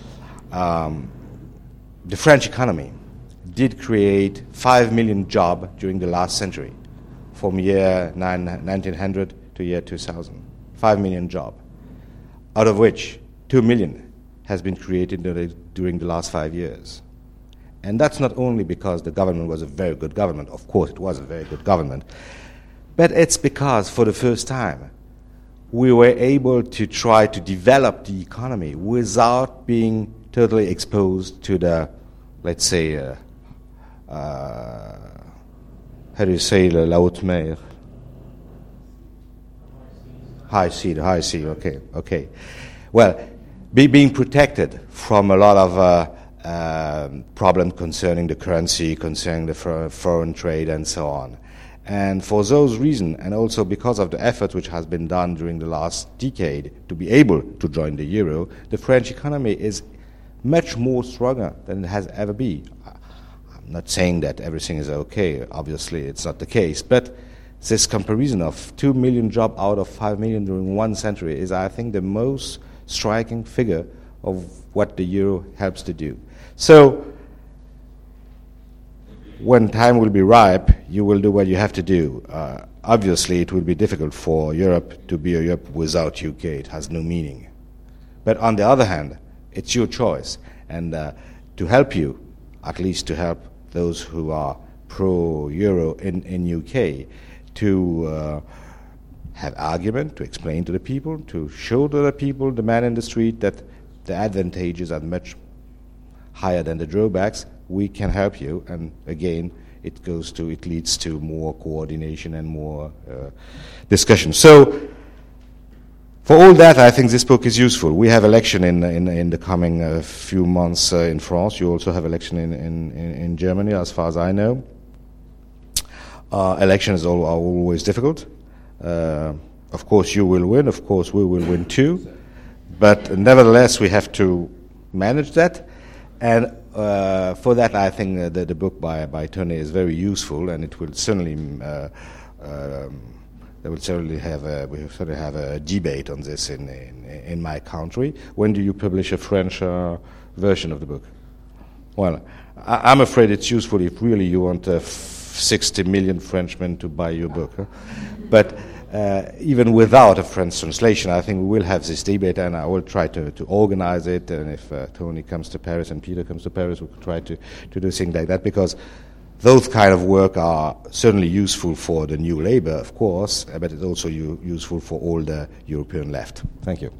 Um, the French economy did create five million jobs during the last century, from year nineteen hundred to year two thousand. Five million jobs, out of which two million has been created during the last five years. And that's not only because the government was a very good government, of course it was a very good government, but it's because for the first time we were able to try to develop the economy without being totally exposed to the, let's say, uh, uh, how do you say, la haute mer? High sea, the high sea, okay, okay. Well, be, being protected from a lot of uh, uh, problems concerning the currency, concerning the for, foreign trade, and so on. And for those reasons, and also because of the effort which has been done during the last decade to be able to join the euro, the French economy is much more stronger than it has ever been. I'm not saying that everything is okay, obviously it's not the case, but this comparison of two million jobs out of five million during one century is, I think, the most striking figure of what the euro helps to do. So, when time will be ripe, you will do what you have to do. Uh, obviously, it will be difficult for Europe to be a Europe without U K. It has no meaning. But on the other hand, it's your choice. And uh, to help you, at least to help those who are pro-Euro in, in U K, to uh, have argument, to explain to the people, to show to the people, the man in the street, that the advantages are much higher than the drawbacks, we can help you. And again, it goes to, it leads to more coordination and more uh, discussion. So, for all that, I think this book is useful. We have election in in, in the coming uh, few months uh, in France. You also have election in, in, in Germany, as far as I know. Uh, elections are always difficult. Uh, of course, you will win. Of course, we will win too. But nevertheless, we have to manage that. And uh, for that, I think uh, the, the book by, by Tony is very useful, and it will certainly uh, um, they will certainly have a, we will certainly have a debate on this in, in in my country. When do you publish a French uh, version of the book? Well, I, I'm afraid it's useful if really you want uh, sixty million Frenchmen to buy your book. Huh? But uh, even without a French translation, I think we will have this debate, and I will try to, to organize it. And if uh, Tony comes to Paris and Peter comes to Paris, we could try to, to do things like that, because those kind of work are certainly useful for the new Labour, of course, but it's also u- useful for all the European left. Thank you.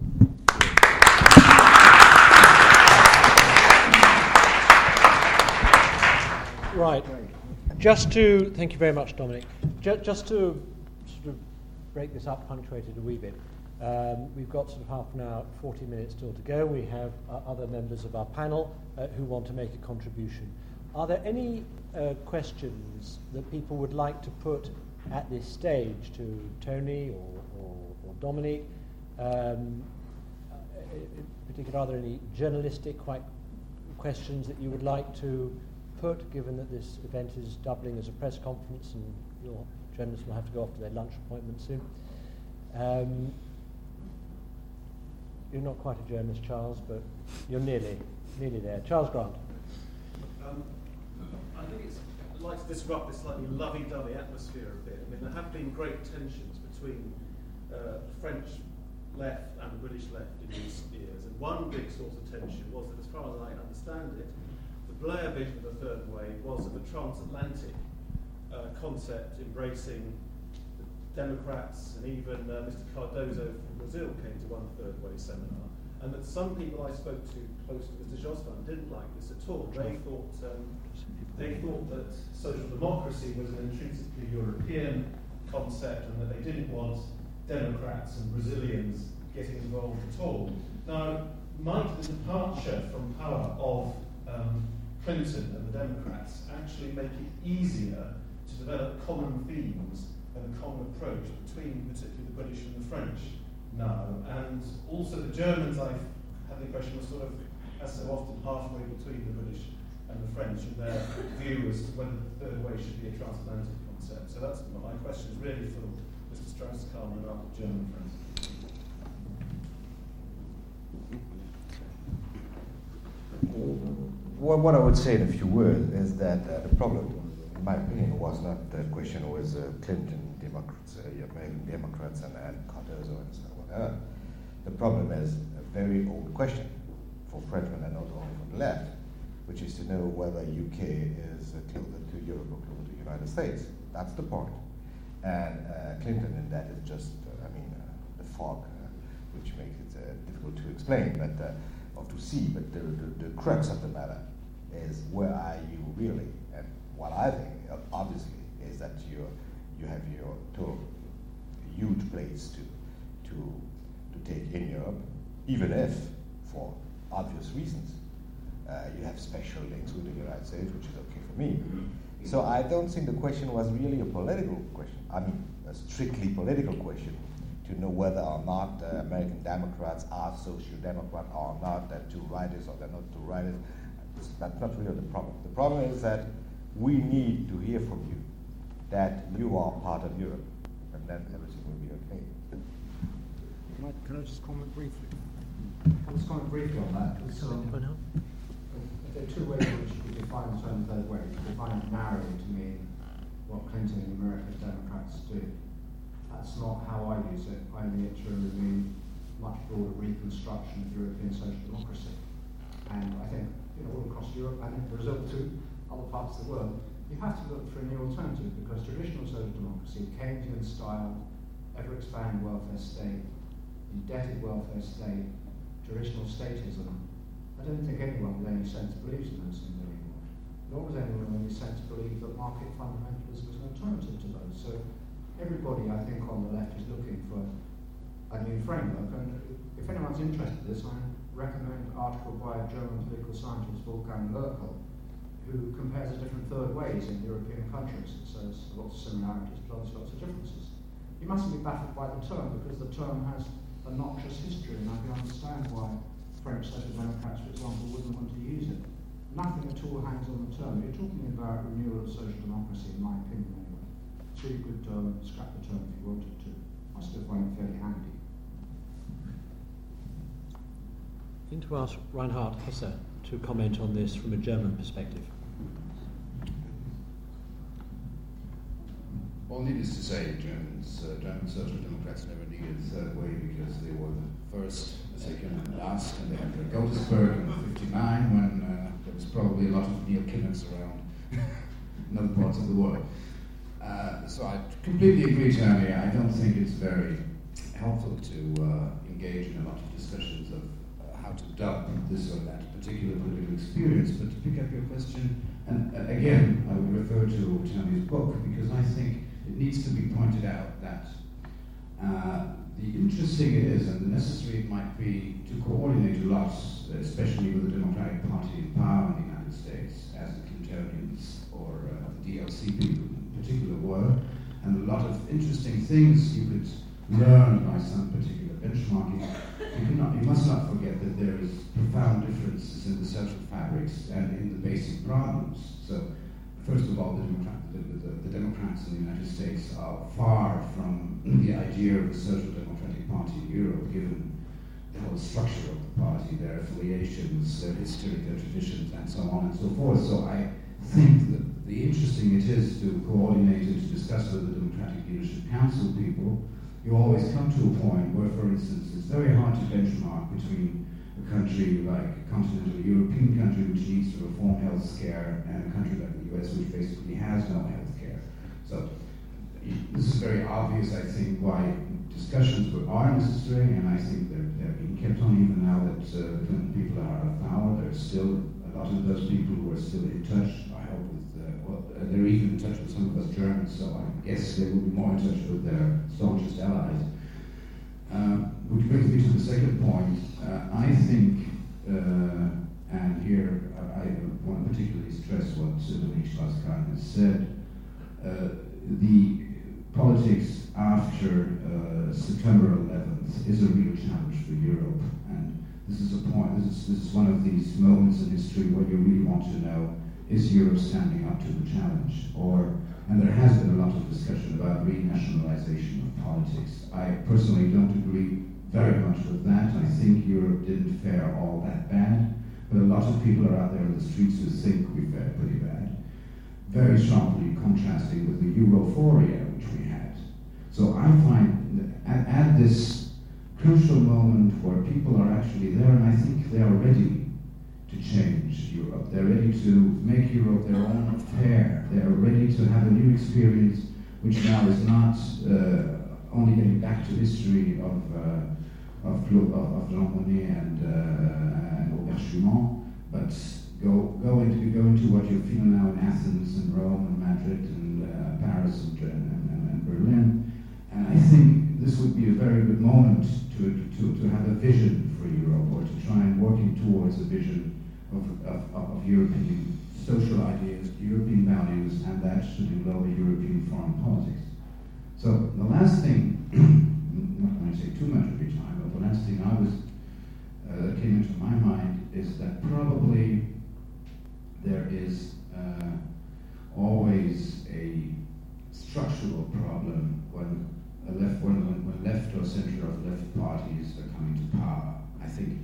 Right. Just to, thank you very much, Dominic. Just, just to sort of break this up, punctuate it a wee bit. Um, we've got sort of half an hour, forty minutes still to go. We have uh, other members of our panel uh, who want to make a contribution. Are there any uh, questions that people would like to put at this stage to Tony or, or, or Dominic? Um, in particular, are there any journalistic quite questions that you would like to put, given that this event is doubling as a press conference and your journalists will have to go off to their lunch appointment soon? Um, you're not quite a journalist, Charles, but you're nearly, nearly there. Charles Grant. Um, I think it's I'd like to disrupt this slightly lovey-dovey atmosphere a bit. I mean, there have been great tensions between uh, the French left and the British left in recent years, and one big source of tension was that, as far as I understand it, the Blair vision of the third wave was of a transatlantic uh, concept embracing the Democrats, and even uh, Mister Cardozo from Brazil came to one third wave seminar, and that some people I spoke to close to Mister Jospin didn't like this at all. They thought um, they thought that social democracy was an intrinsically European concept, and that they didn't want Democrats and Brazilians getting involved at all. Now, might the departure from power of um, Clinton and the Democrats actually make it easier to develop common themes and a common approach between particularly the British and the French now? And also the Germans, I've had the impression, were sort of, as so often, halfway between the British and the French in their view as to whether the third way should be a transatlantic concept. So that's my question, is really for Mister Strauss-Kahn and our German friends. Well, what I would say in a few words is that uh, the problem, in my opinion, was not the question was uh, Clinton, Democrats, uh, American Democrats, and, and Cardozo and so on. The problem is a very old question for Frenchmen and not only for the left, which is to know whether U K is uh, tilted to Europe or close to the United States. That's the point. And uh, Clinton in that is just, uh, I mean, uh, the fog, uh, which makes it uh, difficult to explain, but uh, or to see. But the, the, the crux of the matter is, where are you really? And what I think, uh, obviously, is that you you have your two huge plates to to to take in Europe, even if, for obvious reasons, uh, you have special links with the United States, which is okay for me. So I don't think the question was really a political question. I mean, a strictly political question, to know whether or not uh, American Democrats are social democrat or not, they're too rightist or they're not too rightist. That's not really the problem. The problem is that we need to hear from you that you are part of Europe, and then everything will be okay. Can I, can I just comment briefly? I'll just comment briefly on that. Um, there are two ways in which you define the term third way. You define it narrowly to mean what Clinton and America's Democrats do. That's not how I use it. I mean it to mean much broader reconstruction of European social democracy. And I think, you know, all across Europe and in Brazil too, other parts of the world, you have to look for a new alternative, because traditional social democracy, Keynesian style, ever-expanding welfare state, indebted welfare state, traditional statism, I don't think anyone with any sense believes in those things anymore. Nor does anyone with any sense believe that market fundamentalism is an alternative to those. So everybody, I think, on the left is looking for a new framework. And if anyone's interested in this, I recommend an article by a German political scientist, Wolfgang Merkel, who compares the different third ways in European countries. It says lots of similarities, but also lots of differences. You mustn't be baffled by the term, because the term has a noxious history, and I can understand why French Social Democrats, for example, wouldn't want to use it. Nothing at all hangs on the term. You're talking about renewal of social democracy, in my opinion anyway. So you could um, scrap the term if you wanted to. I still find it fairly handy. I'm going to ask Reinhard Hesse to comment on this from a German perspective. Well, needless to say, Germans, uh, German Social Democrats never needed a third way, because they were the first, the second, and the last, and they had the Godesberg in fifty-nine, when uh, there was probably a lot of Neil Kinnocks around in other parts of the world. Uh, so I completely agree, Tony. I don't think it's very helpful to uh, engage in a lot of discussions of uh, how to dub this or that particular political experience. But to pick up your question, And uh, again, I would refer to Tony's book because I think it needs to be pointed out that uh, the interesting it is and the necessary it might be to coordinate a lot, especially with the Democratic Party in power in the United States, as the Clintonians or uh, the D L C people in particular were, and a lot of interesting things you could learn by some particular benchmarking. You, cannot, you must not forget that there is profound differences in the social fabrics and in the basic problems. So, first of all, the, Democrat, the, the, the Democrats in the United States are far from the idea of the Social Democratic Party in Europe, given the whole structure of the party, their affiliations, their history, their traditions, and so on and so forth. So I think that the interesting it is to coordinate and to discuss with the Democratic Leadership Council people. You always come to a point where, for instance, it's very hard to benchmark between a country like a continental European country which needs to reform health care and a country like the U S which basically has no health care. So this is very obvious, I think, why discussions are necessary, and I think they're, they're being kept on even now that uh, Clinton people are out of power. There's still a lot of those people who are still in touch, I hope, with, uh, well, uh, they're even in touch with some of us Germans, so I guess they will be more in touch with their staunchest allies. Uh, which brings me to the second point. Uh, I think, uh, and here I, I want to particularly stress what Dominique Strauss-Kahn has said, uh, the politics after uh, September eleventh is a real challenge for Europe, and this is a point, this is, this is one of these moments in history where you really want to know, is Europe standing up to the challenge? Or, and there has been a lot of discussion about renationalization of politics. I personally don't agree very much with that. I think Europe didn't fare all that bad, but a lot of people are out there in the streets who think we fared pretty bad. Very sharply contrasting with the Europhoria which we had. So I find that at, at this crucial moment where people are actually there, and I think they are ready to change Europe. They're ready to make Europe their own affair. They are ready to have a new experience which now is not uh, only getting back to history of uh, of, of, of Jean Monnet and, uh, and Aubert Schumann, but Go, go, into, go into what you feel now in Athens and Rome and Madrid and uh, Paris and, and, and, and Berlin. And I think this would be a very good moment to, to, to have a vision for Europe, or to try and working towards a vision of, of, of European social ideas, European values, and that should involve European foreign politics. So the last thing, I'm not going to say too much of your time, but the last thing I was, uh, that came into my mind is that probably there is uh, always a structural problem when a left, when, when left or center of left parties are coming to power. I think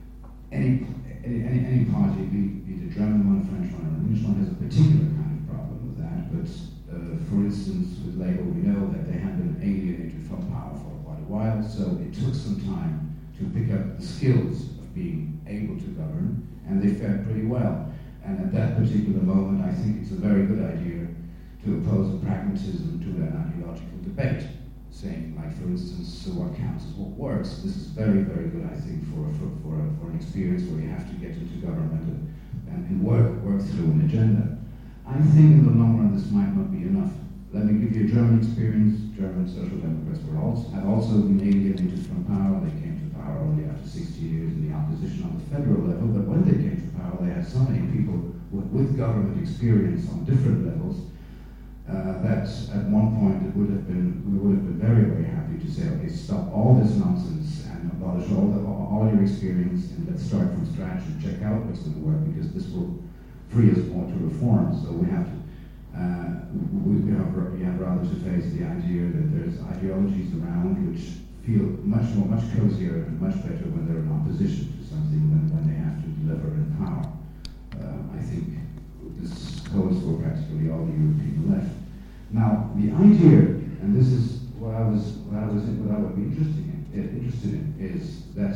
any any, any party, be, be it a German one, French one, or an English one, has a particular kind of problem with that. But uh, for instance, with Labour, we know that they had been alienated from power for quite a while, so it took some time to pick up the skills of being able to govern, and they fared pretty well. And at that particular moment, I think it's a very good idea to oppose pragmatism to an ideological debate, saying, like, for instance, so what counts as what works. This is very, very good, I think, for for, for, a, for an experience where you have to get into government and, and, and work, work through an agenda. I think in the long run, this might not be enough. Let me give you a German experience. German Social Democrats were also, have also been alienated from power. They came to power only after sixty years in the opposition on the federal level, but when they came to power, they had so many people with, with government experience on different levels uh, that at one point it would have been, we would have been very, very happy to say, okay, stop all this nonsense and abolish all, the, all your experience, and let's start from scratch and check out what's going to work, because this will free us more to reform. So we have to Uh, we, we, have, we have rather to face the idea that there's ideologies around which feel much more, much cozier and much better when they're in opposition to something than when they have to deliver in power. Uh, I think this goes for practically all the European left. Now, the idea, and this is what I was, what I was, what I would be interested in, interested in, is that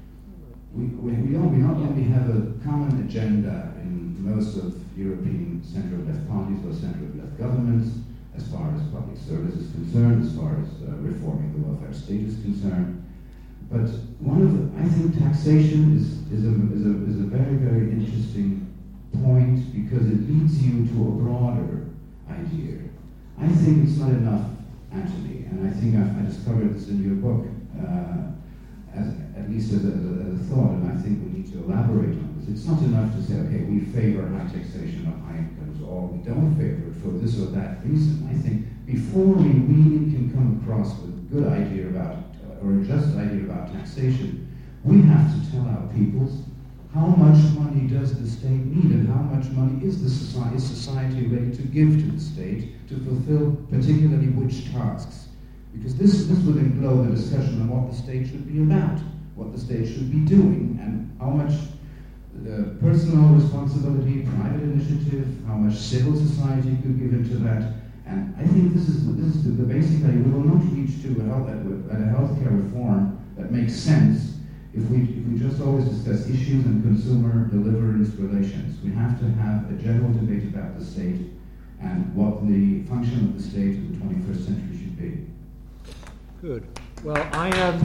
we, we, we, don't, we not only have a common agenda in most of European center-left parties or center-left governments, as far as public service is concerned, as far as uh, reforming the welfare state is concerned. But one of the, I think taxation is, is, a, is, a, is a very, very interesting point because it leads you to a broader idea. I think it's not enough, Anthony, and I think I've, I discovered this in your book, uh, as, at least as a, as, a, as a thought, and I think we need to elaborate on this. It's not enough to say, okay, we favor high taxation of high incomes, or we don't favor it for this or that reason. I think before we really can come across with a good idea about, uh, or a just idea about taxation, we have to tell our peoples how much money does the state need and how much money is the society, is society ready to give to the state to fulfill particularly which tasks. Because this, this would englobe a discussion on what the state should be about, what the state should be doing, and how much the personal responsibility, private initiative, how much civil society could give into that. And I think this is, this is the, the basically, we will not reach to a, health, a healthcare reform that makes sense if we, if we just always discuss issues and consumer-deliverance relations. We have to have a general debate about the state and what the function of the state in the twenty-first century should be. Good. Well, I am...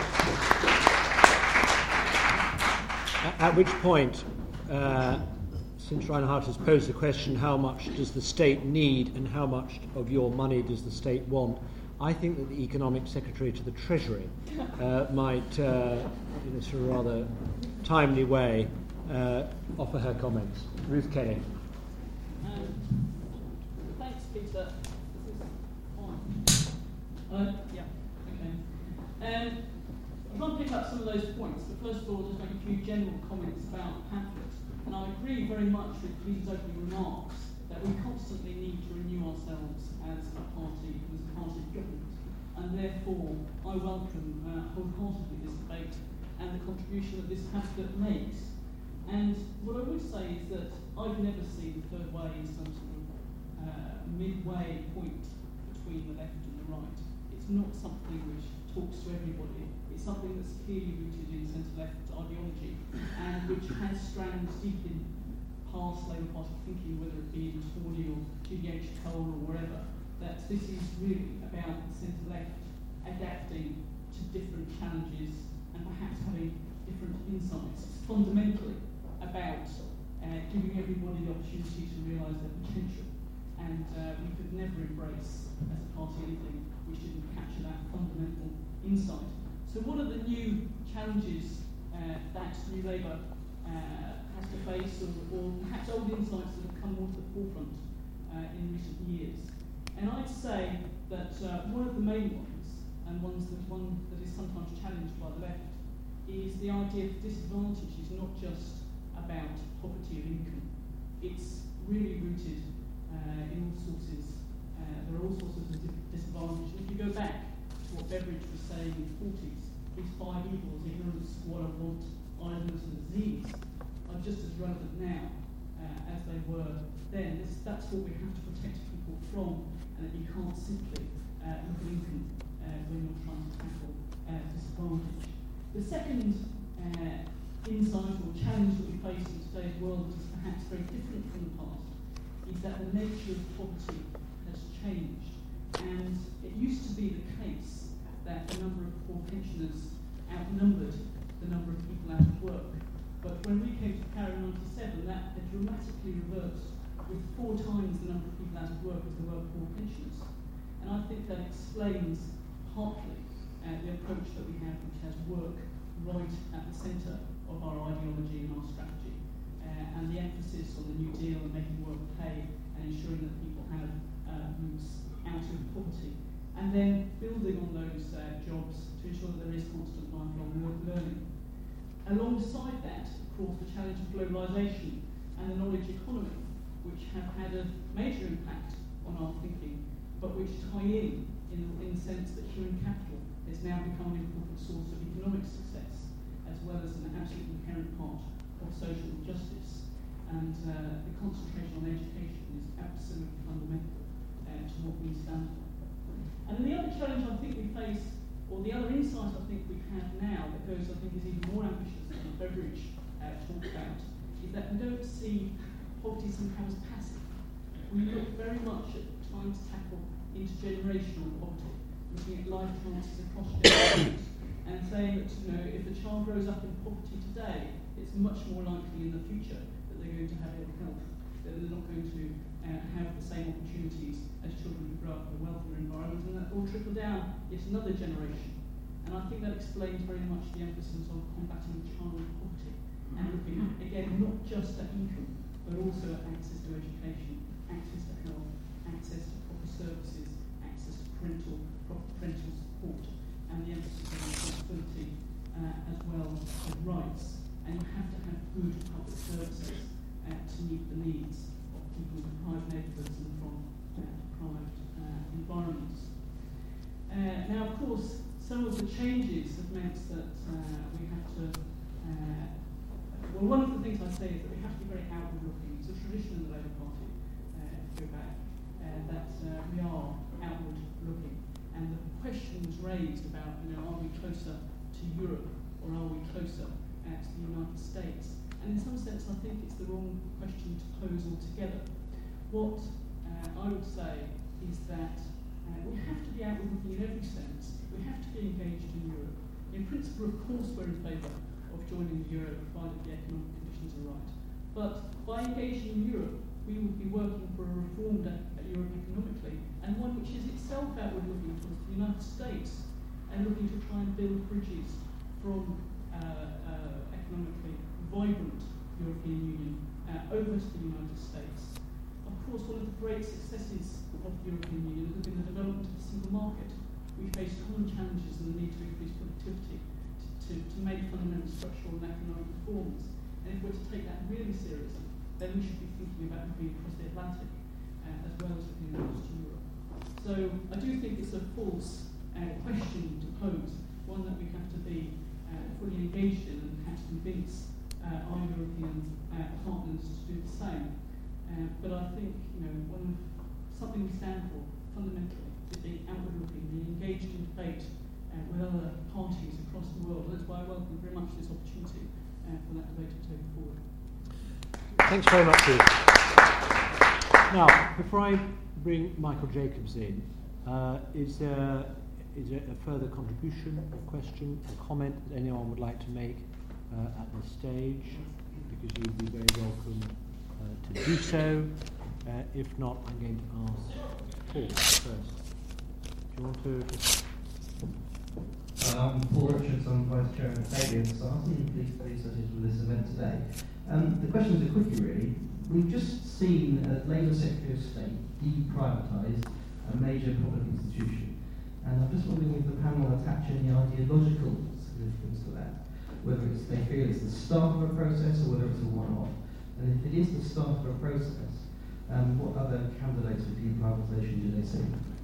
At which point, uh, since Reinhard has posed the question, how much does the state need and how much of your money does the state want, I think that the Economic Secretary to the Treasury uh, might, uh, in a sort of rather timely way, uh, offer her comments. Ruth Kelly. Um, thanks, Peter. This is on. Uh, yeah, okay. Um, I want to pick up some of those points, but first of all, just make a few general comments about the pamphlet. And I agree very much with Peter's opening remarks that we constantly need to renew ourselves as a party, as a party of government. And therefore, I welcome uh, wholeheartedly this debate and the contribution that this pamphlet makes. And what I would say is that I've never seen the third way as some sort of uh, midway point between the left and the right. It's not something which talks to everybody. It's something that's clearly rooted in centre-left ideology and which has strands deep in past Labour Party thinking, whether it be in Tory or G D H Cole or wherever, that this is really about the centre-left adapting to different challenges and perhaps having different insights. It's fundamentally about uh, giving everybody the opportunity to realise their potential. And uh, we could never embrace, as a party, anything which didn't capture that fundamental insight. So what are the new challenges uh, that New Labour uh, has to face, or, or perhaps old insights that have come more to the forefront uh, in recent years? And I'd say that uh, one of the main ones, and ones that one that is sometimes challenged by the left, is the idea that disadvantage is not just about poverty of income. It's really rooted uh, in all sources. Uh, there are all sorts of disadvantages. If you go back to what Beveridge was saying in the forties, these five evils, ignorance, squalor, want, idleness and disease, are just as relevant now uh, as they were then. This, that's what we have to protect people from, and that you can't simply uh, look at income uh, when you're trying to tackle uh, disadvantage. The second uh, insight or challenge that we face in today's world, which is perhaps very different from the past, is that the nature of poverty has changed. And it used to be the case that the number of poor pensioners outnumbered the number of people out of work. But when we came to Carrow in ninety-seven, that had dramatically reversed, with four times the number of people out of work as there were poor pensioners. And I think that explains partly uh, the approach that we have, which has work right at the centre of our ideology and our strategy, uh, and the emphasis on the New Deal and making work pay and ensuring that people have uh, routes out of poverty, and then building on those uh, jobs to ensure that there is constant lifelong learning. Alongside that, of course, the challenge of globalisation and the knowledge economy, which have had a major impact on our thinking, but which tie in in, in the sense that human capital has now become an important source of economic success, as well as an absolute inherent part of social justice. And uh, the concentration on education is absolutely fundamental uh, to what we stand for. And the other challenge I think we face, or the other insight I think we have now that goes, I think, is even more ambitious than what Beveridge uh, talked about, is that we don't see poverty somehow as passive. We look very much at trying to tackle intergenerational poverty, looking at life chances across generations, and saying that, you know, if a child grows up in poverty today, it's much more likely in the future that they're going to have ill health, that they're not going to uh, have the same opportunities as children who grow up in a wealthier environment, and that will trickle down yet another generation. And I think that explains very much the emphasis on combating child poverty and looking, again, not just at income, but also at access to education, access to health, access to proper services, access to parental, proper parental support, and the emphasis on responsibility uh, as well as rights. And you have to have good public services uh, to meet the needs of people in deprived neighbourhoods and from uh, deprived uh, environments. Uh, now, of course, some of the changes have meant that uh, we have to, uh, well, one of the things I say is that we have to be very outward-looking. It's a tradition in the Labour Party, uh, if you go back, uh, that uh, we are outward-looking. And the question was raised about, you know, are we closer to Europe or are we closer uh, to the United States? And in some sense, I think it's the wrong question to pose altogether. What uh, I would say is that uh, we have to be outward-looking in every sense. We have to be engaged in Europe. In principle, of course, we're in favour of joining the euro, provided the economic conditions are right. But by engaging in Europe, we would be working for a reformed Europe economically, and one which is itself outward-looking towards the United States, and looking to try and build bridges from uh, uh, economically vibrant European Union uh, over to the United States. Of course, one of the great successes of the European Union has been the development of the single market. We face common challenges and the need to increase productivity, to, to, to make fundamental structural and economic reforms. And if we're to take that really seriously, then we should be thinking about moving across the Atlantic uh, as well as looking across to Europe. So I do think it's a false uh, question to pose, one that we have to be uh, fully engaged in and have to convince uh, our European uh, partners to do the same. Uh, but I think, you know, one of, something we stand for fundamentally is being outward-looking, being engaged in debate uh, with other parties across the world. And that's why I welcome very much this opportunity uh, for that debate to take forward. Thanks very much, Ruth. Now, before I bring Michael Jacobs in, uh, is there is there a further contribution, a question, a comment that anyone would like to make uh, at this stage? Because you'd be very welcome uh, to do so. Uh, if not, I'm going to ask Paul first. Do you want to just... Um, Paul Richards, I'm Vice Chair of Fabian Society and Police Studies such as with this event today. Um, the questions are quickie, really. We've just seen a Labour Secretary of State deprivatise a major public institution. And I'm just wondering if the panel attach any ideological significance to that, whether it's, they feel it's the start of a process or whether it's a one-off. And if it is the start of a process, um, what other candidates for deprivatisation do they see?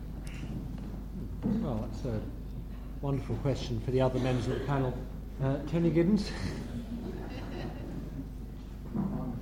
Well, that's a wonderful question for the other members of the panel. Uh, Tony Giddens? Um,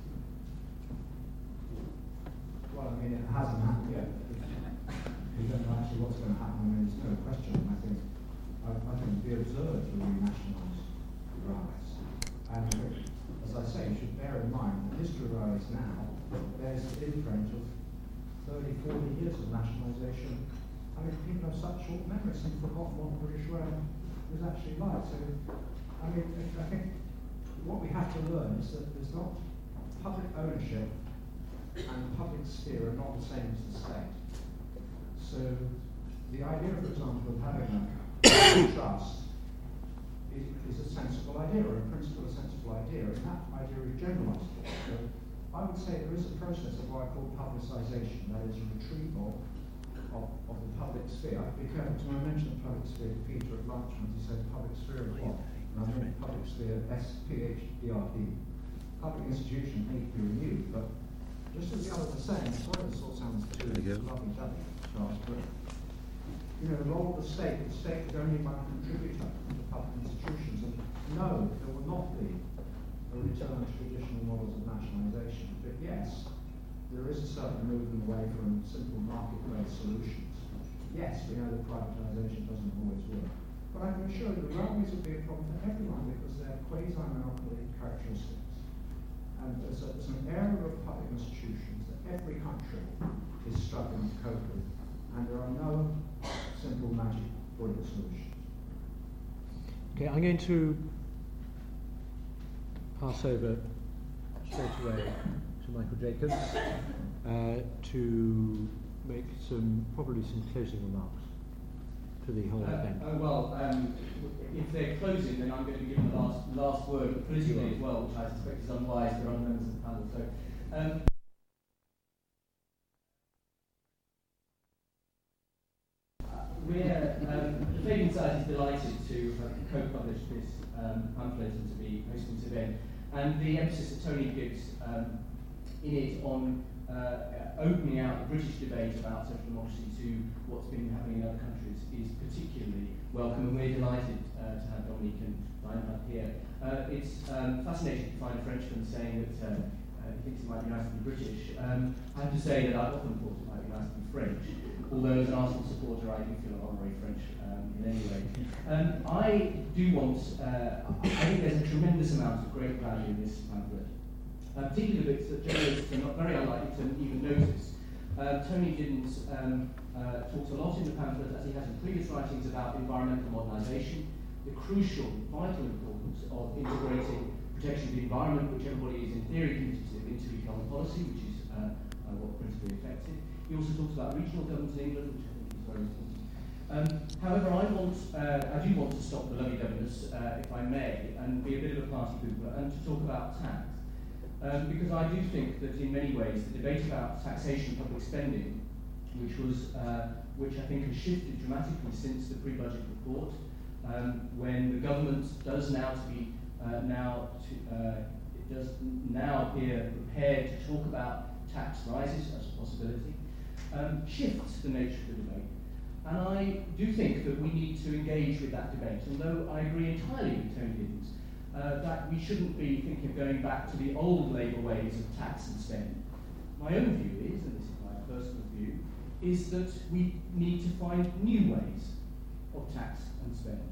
well, I mean, it hasn't happened yet. We don't know actually what's going to happen. I mean, it's no question. I think, I, I think it'd be absurd to renationalise rights. And as I say, you should bear in mind that history rise now, there's an imprint of thirty, forty years of nationalisation. I mean, people have such short memories and forgotten what British Rail was actually like. So, I mean, I think what we have to learn is that there's not public ownership and the public sphere are not the same as the state. So the idea, for example, of having a trust is, is a sensible idea, or in principle a sensible idea, and that idea is generalised. So I would say there is a process of what I call publicisation, that is a retrieval of, of the public sphere. I have to be careful, because when I mentioned the public sphere to Peter at lunch, when he said public sphere of what? And I meant public sphere, S P H E R D. Public institutions need to be renewed, but just as the others are saying, sorry this all sounds too lovey-dovey, Charles, but you know, the role of the state, the state is only one contributor to public institutions, and no, there will not be a return to traditional models of nationalisation. But yes, there is a certain movement away from simple market-based solutions. Yes, we know that privatisation doesn't always work. But I can assure you the railways will be a problem for everyone because they have quasi-monopoly characteristics. And there's, a, there's an area of public institutions that every country is struggling to cope with, and there are no simple magic bullet solutions. Okay, I'm going to pass over straight away to Michael Jacobs uh, to make some, probably some closing remarks to the whole uh, event. Uh, well, um, if they're closing, then I'm going to be given the last last word politically as well, which I suspect is unwise for other members of the panel. So. Um, We're, um, the Fabian Society is delighted to have co-published this um, pamphlet and to be hosting this event. And the emphasis that Tony gives um, in it on uh, opening out the British debate about social democracy to what's been happening in other countries is particularly welcome, and we're delighted uh, to have Dominique and Reinhard here. Uh, it's um, fascinating to find a Frenchman saying that uh, uh, he thinks it might be nice to be British. Um, I have to say that I've often thought it might be nice to be French. Although as an Arsenal supporter, I do feel honorary French um, in any way. Um, I do want, uh, I think there's a tremendous amount of great value in this pamphlet, uh, particularly the bits that journalists are not very unlikely to even notice. Uh, Tony didn't um, uh, talk a lot in the pamphlet, as he has in previous writings, about environmental modernisation, the crucial, vital importance of integrating protection of the environment, which everybody is in theory committed to, into economic policy, which is uh, uh, what principally affects it. He also talks about regional governments in England, which I think is very important. Um, however, I want, uh, I do want to stop the lovey-doveyness, uh, if I may, and be a bit of a party pooper, and to talk about tax. Um, because I do think that in many ways the debate about taxation and public spending, which was, uh, which I think has shifted dramatically since the pre-budget report, um, when the government does now to be uh, now to, uh, it does now appear prepared to talk about tax rises as a possibility. Um, shifts the nature of the debate. And I do think that we need to engage with that debate, although I agree entirely with Tony Giddens uh, that we shouldn't be thinking of going back to the old Labour ways of tax and spend. My own view is, and this is my personal view, is that we need to find new ways of tax and spend.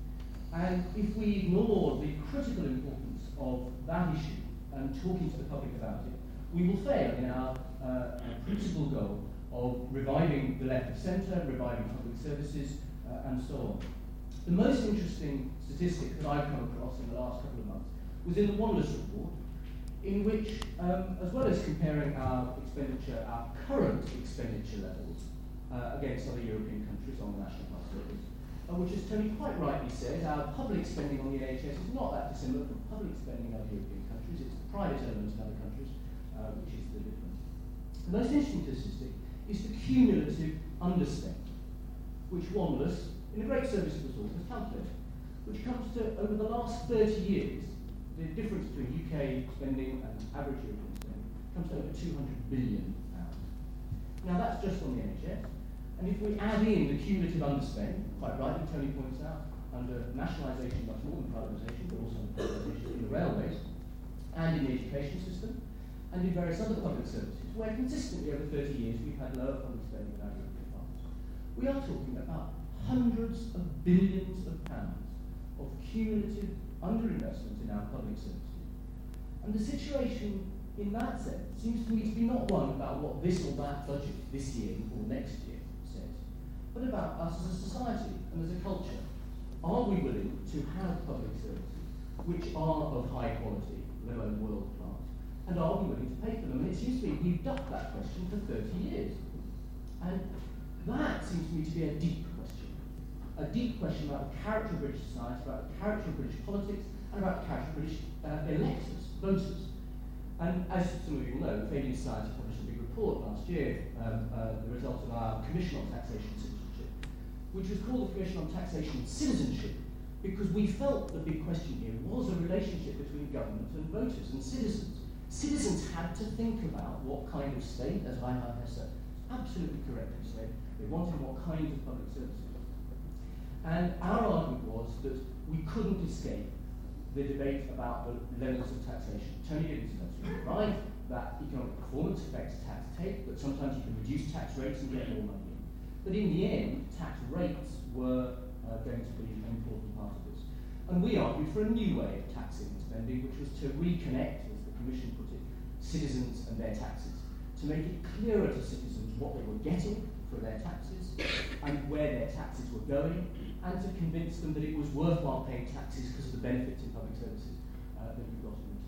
And if we ignore the critical importance of that issue and talking to the public about it, we will fail in our, uh, our principal goal of reviving the left of centre, reviving public services, uh, and so on. The most interesting statistic that I've come across in the last couple of months was in the Wanless report, in which, um, as well as comparing our expenditure, our current expenditure levels uh, against other European countries on the National Health Service, uh, which, as Tony quite rightly says, our public spending on the N H S is not that dissimilar from public spending in other European countries. It's private elements in other countries, uh, which is the difference. The most interesting statistic is the cumulative underspend, which Wanless, in a great service of us all, has calculated, which comes to, over the last thirty years, the difference between U K spending and average European spending comes to over two hundred billion pounds. Now that's just on the N H S, and if we add in the cumulative underspend, quite rightly Tony points out, under nationalisation much more than privatisation, but also privatisation in the railways, and in the education system, and in various other public services, where consistently over thirty years we've had lower public spending than our European partners. We are talking about hundreds of billions of pounds of cumulative underinvestment in our public services. And the situation in that sense seems to me to be not one about what this or that budget this year or next year says, but about us as a society and as a culture. Are we willing to have public services which are of high quality, let alone world class? And are we willing to pay for them? And it seems to me we've ducked that question for thirty years. And that seems to me to be a deep question. A deep question about the character of British society, about the character of British politics, and about the character of British uh, electors, voters. And as some of you will know, the Fabian Society published a big report last year, um, uh, the result of our Commission on Taxation and Citizenship, which was called the Commission on Taxation and Citizenship, because we felt the big question here was a relationship between government and voters and citizens. Citizens had to think about what kind of state, as Reinhard has said, absolutely correctly said, they wanted what kind of public services. And our argument was that we couldn't escape the debate about the levels of taxation. Tony Giddens is absolutely right that economic performance affects tax take, but sometimes you can reduce tax rates and get more money in. But in the end, tax rates were uh, going to be an important part of this. And we argued for a new way of taxing and spending, which was to reconnect, as the Commission put it, citizens and their taxes, to make it clearer to citizens what they were getting for their taxes and where their taxes were going, and to convince them that it was worthwhile paying taxes because of the benefits in public services uh, that you got in return.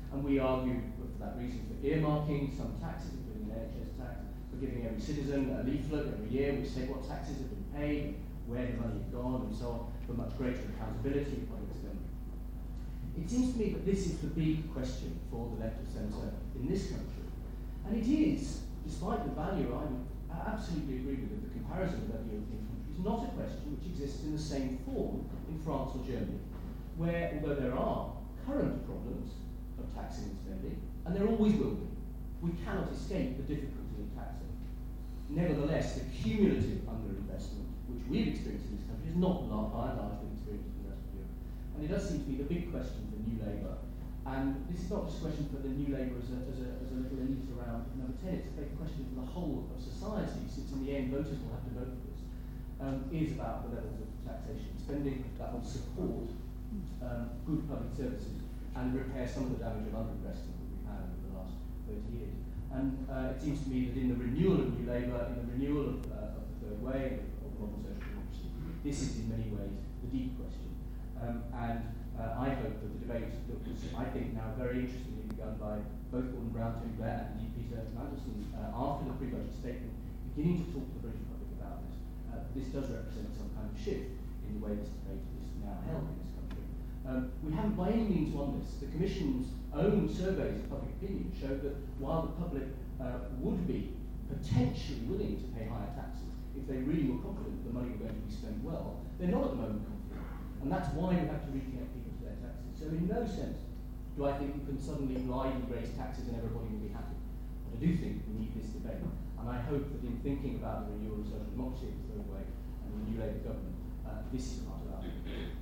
And we argue for that reason for earmarking some taxes, including the N H S tax, for giving every citizen a leaflet every year which say what taxes have been paid, where the money has gone, and so on, for much greater accountability of public spending. It seems to me that this is the big question for the left of centre in this country. And it is, despite the value I would absolutely agree with, the comparison with other European countries, not a question which exists in the same form in France or Germany, where, although there are current problems of taxing and spending, and there always will be, we cannot escape the difficulty of taxing. Nevertheless, the cumulative underinvestment which we've experienced in this country is not by and large been experienced in the rest of Europe. And it does seem to be the big question for New Labour. And this is not just a question for the New Labour as a, as a, as a little elite around number ten, it's a big question for the whole of society, since in the end voters will have to vote for this, um, is about the levels of taxation and spending that will support um, good public services and repair some of the damage of underinvestment that we've had over the last thirty years. And uh, it seems to me that in the renewal of New Labour, in the renewal of, uh, of the Third Way, of, of modern social democracy, this is in many ways the deep question. Um, and uh, I hope that the debate that was, I think, now very interestingly begun by both Gordon Brown, Tony Blair, and indeed Peter Mandelson, uh, after the pre-budget statement, beginning to talk to the British public about this. Uh, this does represent some kind of shift in the way this debate is now held in this country. Um, we haven't by any means won this. The Commission's own surveys of public opinion show that while the public uh, would be potentially willing to pay higher taxes if they really were confident that the money were going to be spent well, they're not at the moment confident. And that's why we have to reconnect people to their taxes. So in no sense do I think you can suddenly blindly raise taxes and everybody will be happy. But I do think we need this debate. And I hope that in thinking about the renewal of social democracy in the Third Way and the New Labour government, uh, this is part of that.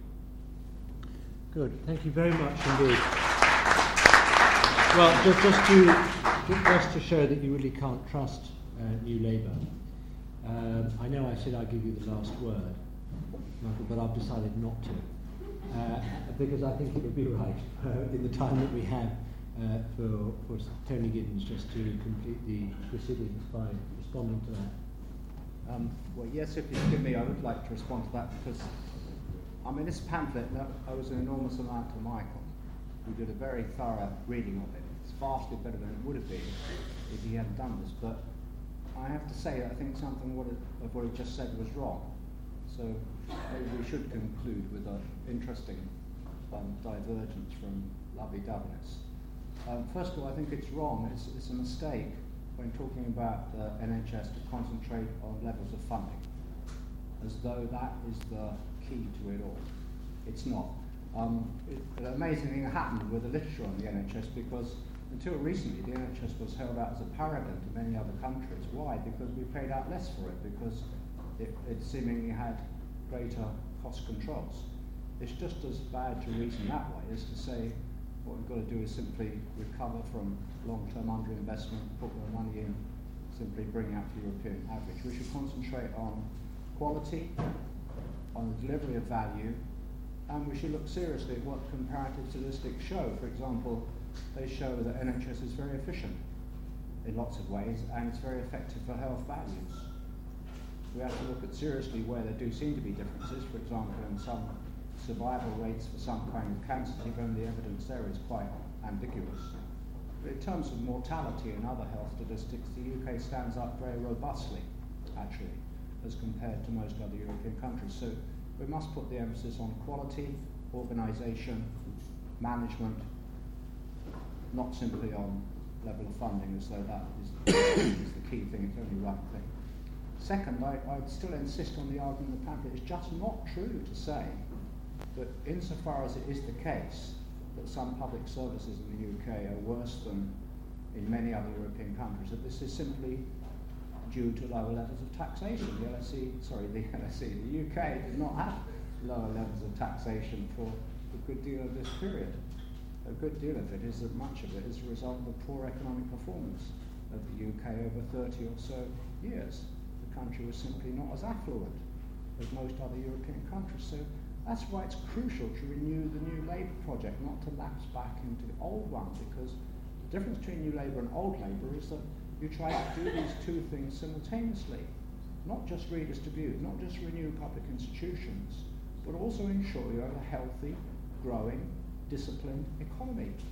Good. Thank you very much indeed. Well, just, just to just to show that you really can't trust uh, New Labour, um, I know I said I'd give you the last word, Michael, but I've decided not to, uh, because I think it would be right uh, in the time that we have uh, for, for Tony Giddens just to complete the proceedings by responding to that. Um, well, yes, if you forgive me, I would like to respond to that because, I mean, this pamphlet owes an enormous amount to Michael, who did a very thorough reading of it. It's vastly better than it would have been if he hadn't done this. But I have to say that I think something what it, of what he just said was wrong. So maybe we should conclude with an interesting um, divergence from lovey-doveyness. Um, first of all, I think it's wrong. It's, it's a mistake when talking about the N H S to concentrate on levels of funding, as though that is the key to it all. It's not. Um, it, an amazing thing happened with the literature on the N H S because until recently the N H S was held out as a paragon to many other countries. Why? Because we paid out less for it, because it, it seemingly had greater cost controls. It's just as bad to reason that way as to say what we've got to do is simply recover from long-term underinvestment, put more money in, simply bring out the European average. We should concentrate on quality, on the delivery of value, and we should look seriously at what comparative statistics show. For example, they show that N H S is very efficient in lots of ways, and it's very effective for health values. We have to look at seriously where there do seem to be differences. For example, in some survival rates for some kind of cancer, even the evidence there is quite ambiguous. But in terms of mortality and other health statistics, the U K stands up very robustly, actually, as compared to most other European countries. So we must put the emphasis on quality, organisation, management, not simply on level of funding as though that is, is the key thing, it's the only right thing. Second, I, I'd still insist on the argument of the pamphlet. It's just not true to say that insofar as it is the case that some public services in the U K are worse than in many other European countries, that this is simply due to lower levels of taxation. The L S E, sorry, the L S E, the U K did not have lower levels of taxation for a good deal of this period. A good deal of it is that much of it is a result of the poor economic performance of the U K over thirty or so years. The country was simply not as affluent as most other European countries. So that's why it's crucial to renew the New Labour project, not to lapse back into the old one, because the difference between New Labour and Old Labour is that you try to do these two things simultaneously, not just redistribute, not just renew public institutions, but also ensure you have a healthy, growing, disciplined economy.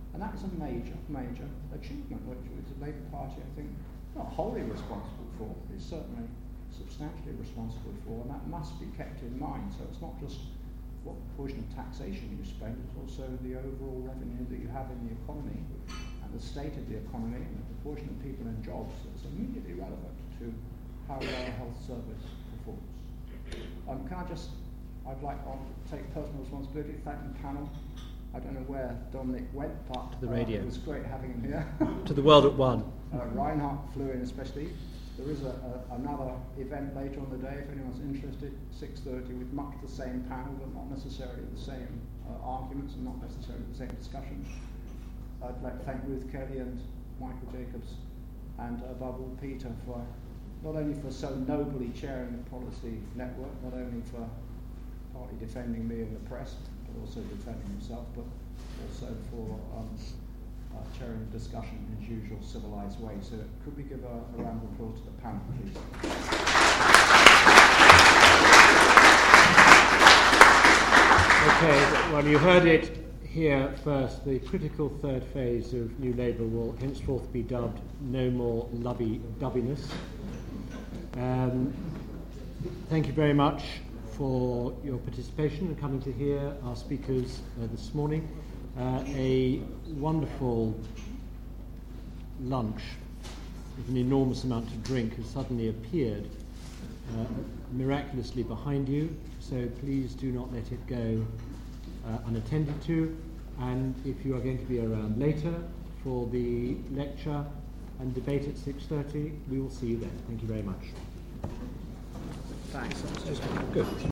And that is a major, major achievement, which, which the Labour Party, I think, not wholly responsible for, is certainly substantially responsible for, and that must be kept in mind. So it's not just what proportion of taxation you spend, it's also the overall revenue that you have in the economy and the state of the economy and the proportion of people in jobs that's immediately relevant to how well a health service performs. Um, can I just, I'd like to take personal responsibility, thank the panel. I don't know where Dominic went, but to the radio. Uh, it was great having him here. To the World at One. Uh, Reinhardt flew in especially. There is a, a, another event later on the day, if anyone's interested, six thirty, with much the same panel, but not necessarily the same uh, arguments and not necessarily the same discussions. I'd like to thank Ruth Kelly and Michael Jacobs, and above all Peter, for not only for so nobly chairing the policy network, not only for partly defending me in the press, but also defending himself, but also for um, uh, chairing the discussion in his usual civilised way. So could we give a, a round of applause to the panel, please? Okay, well, you heard it here first. The critical third phase of New Labour will henceforth be dubbed No More Lovey-Dubbiness. Um, thank you very much for your participation and coming to hear our speakers uh, this morning. Uh, a wonderful lunch with an enormous amount to drink has suddenly appeared uh, miraculously behind you, so please do not let it go uh, unattended to. And if you are going to be around later for the lecture and debate at six thirty, we will see you then. Thank you very much. Thanks. Good.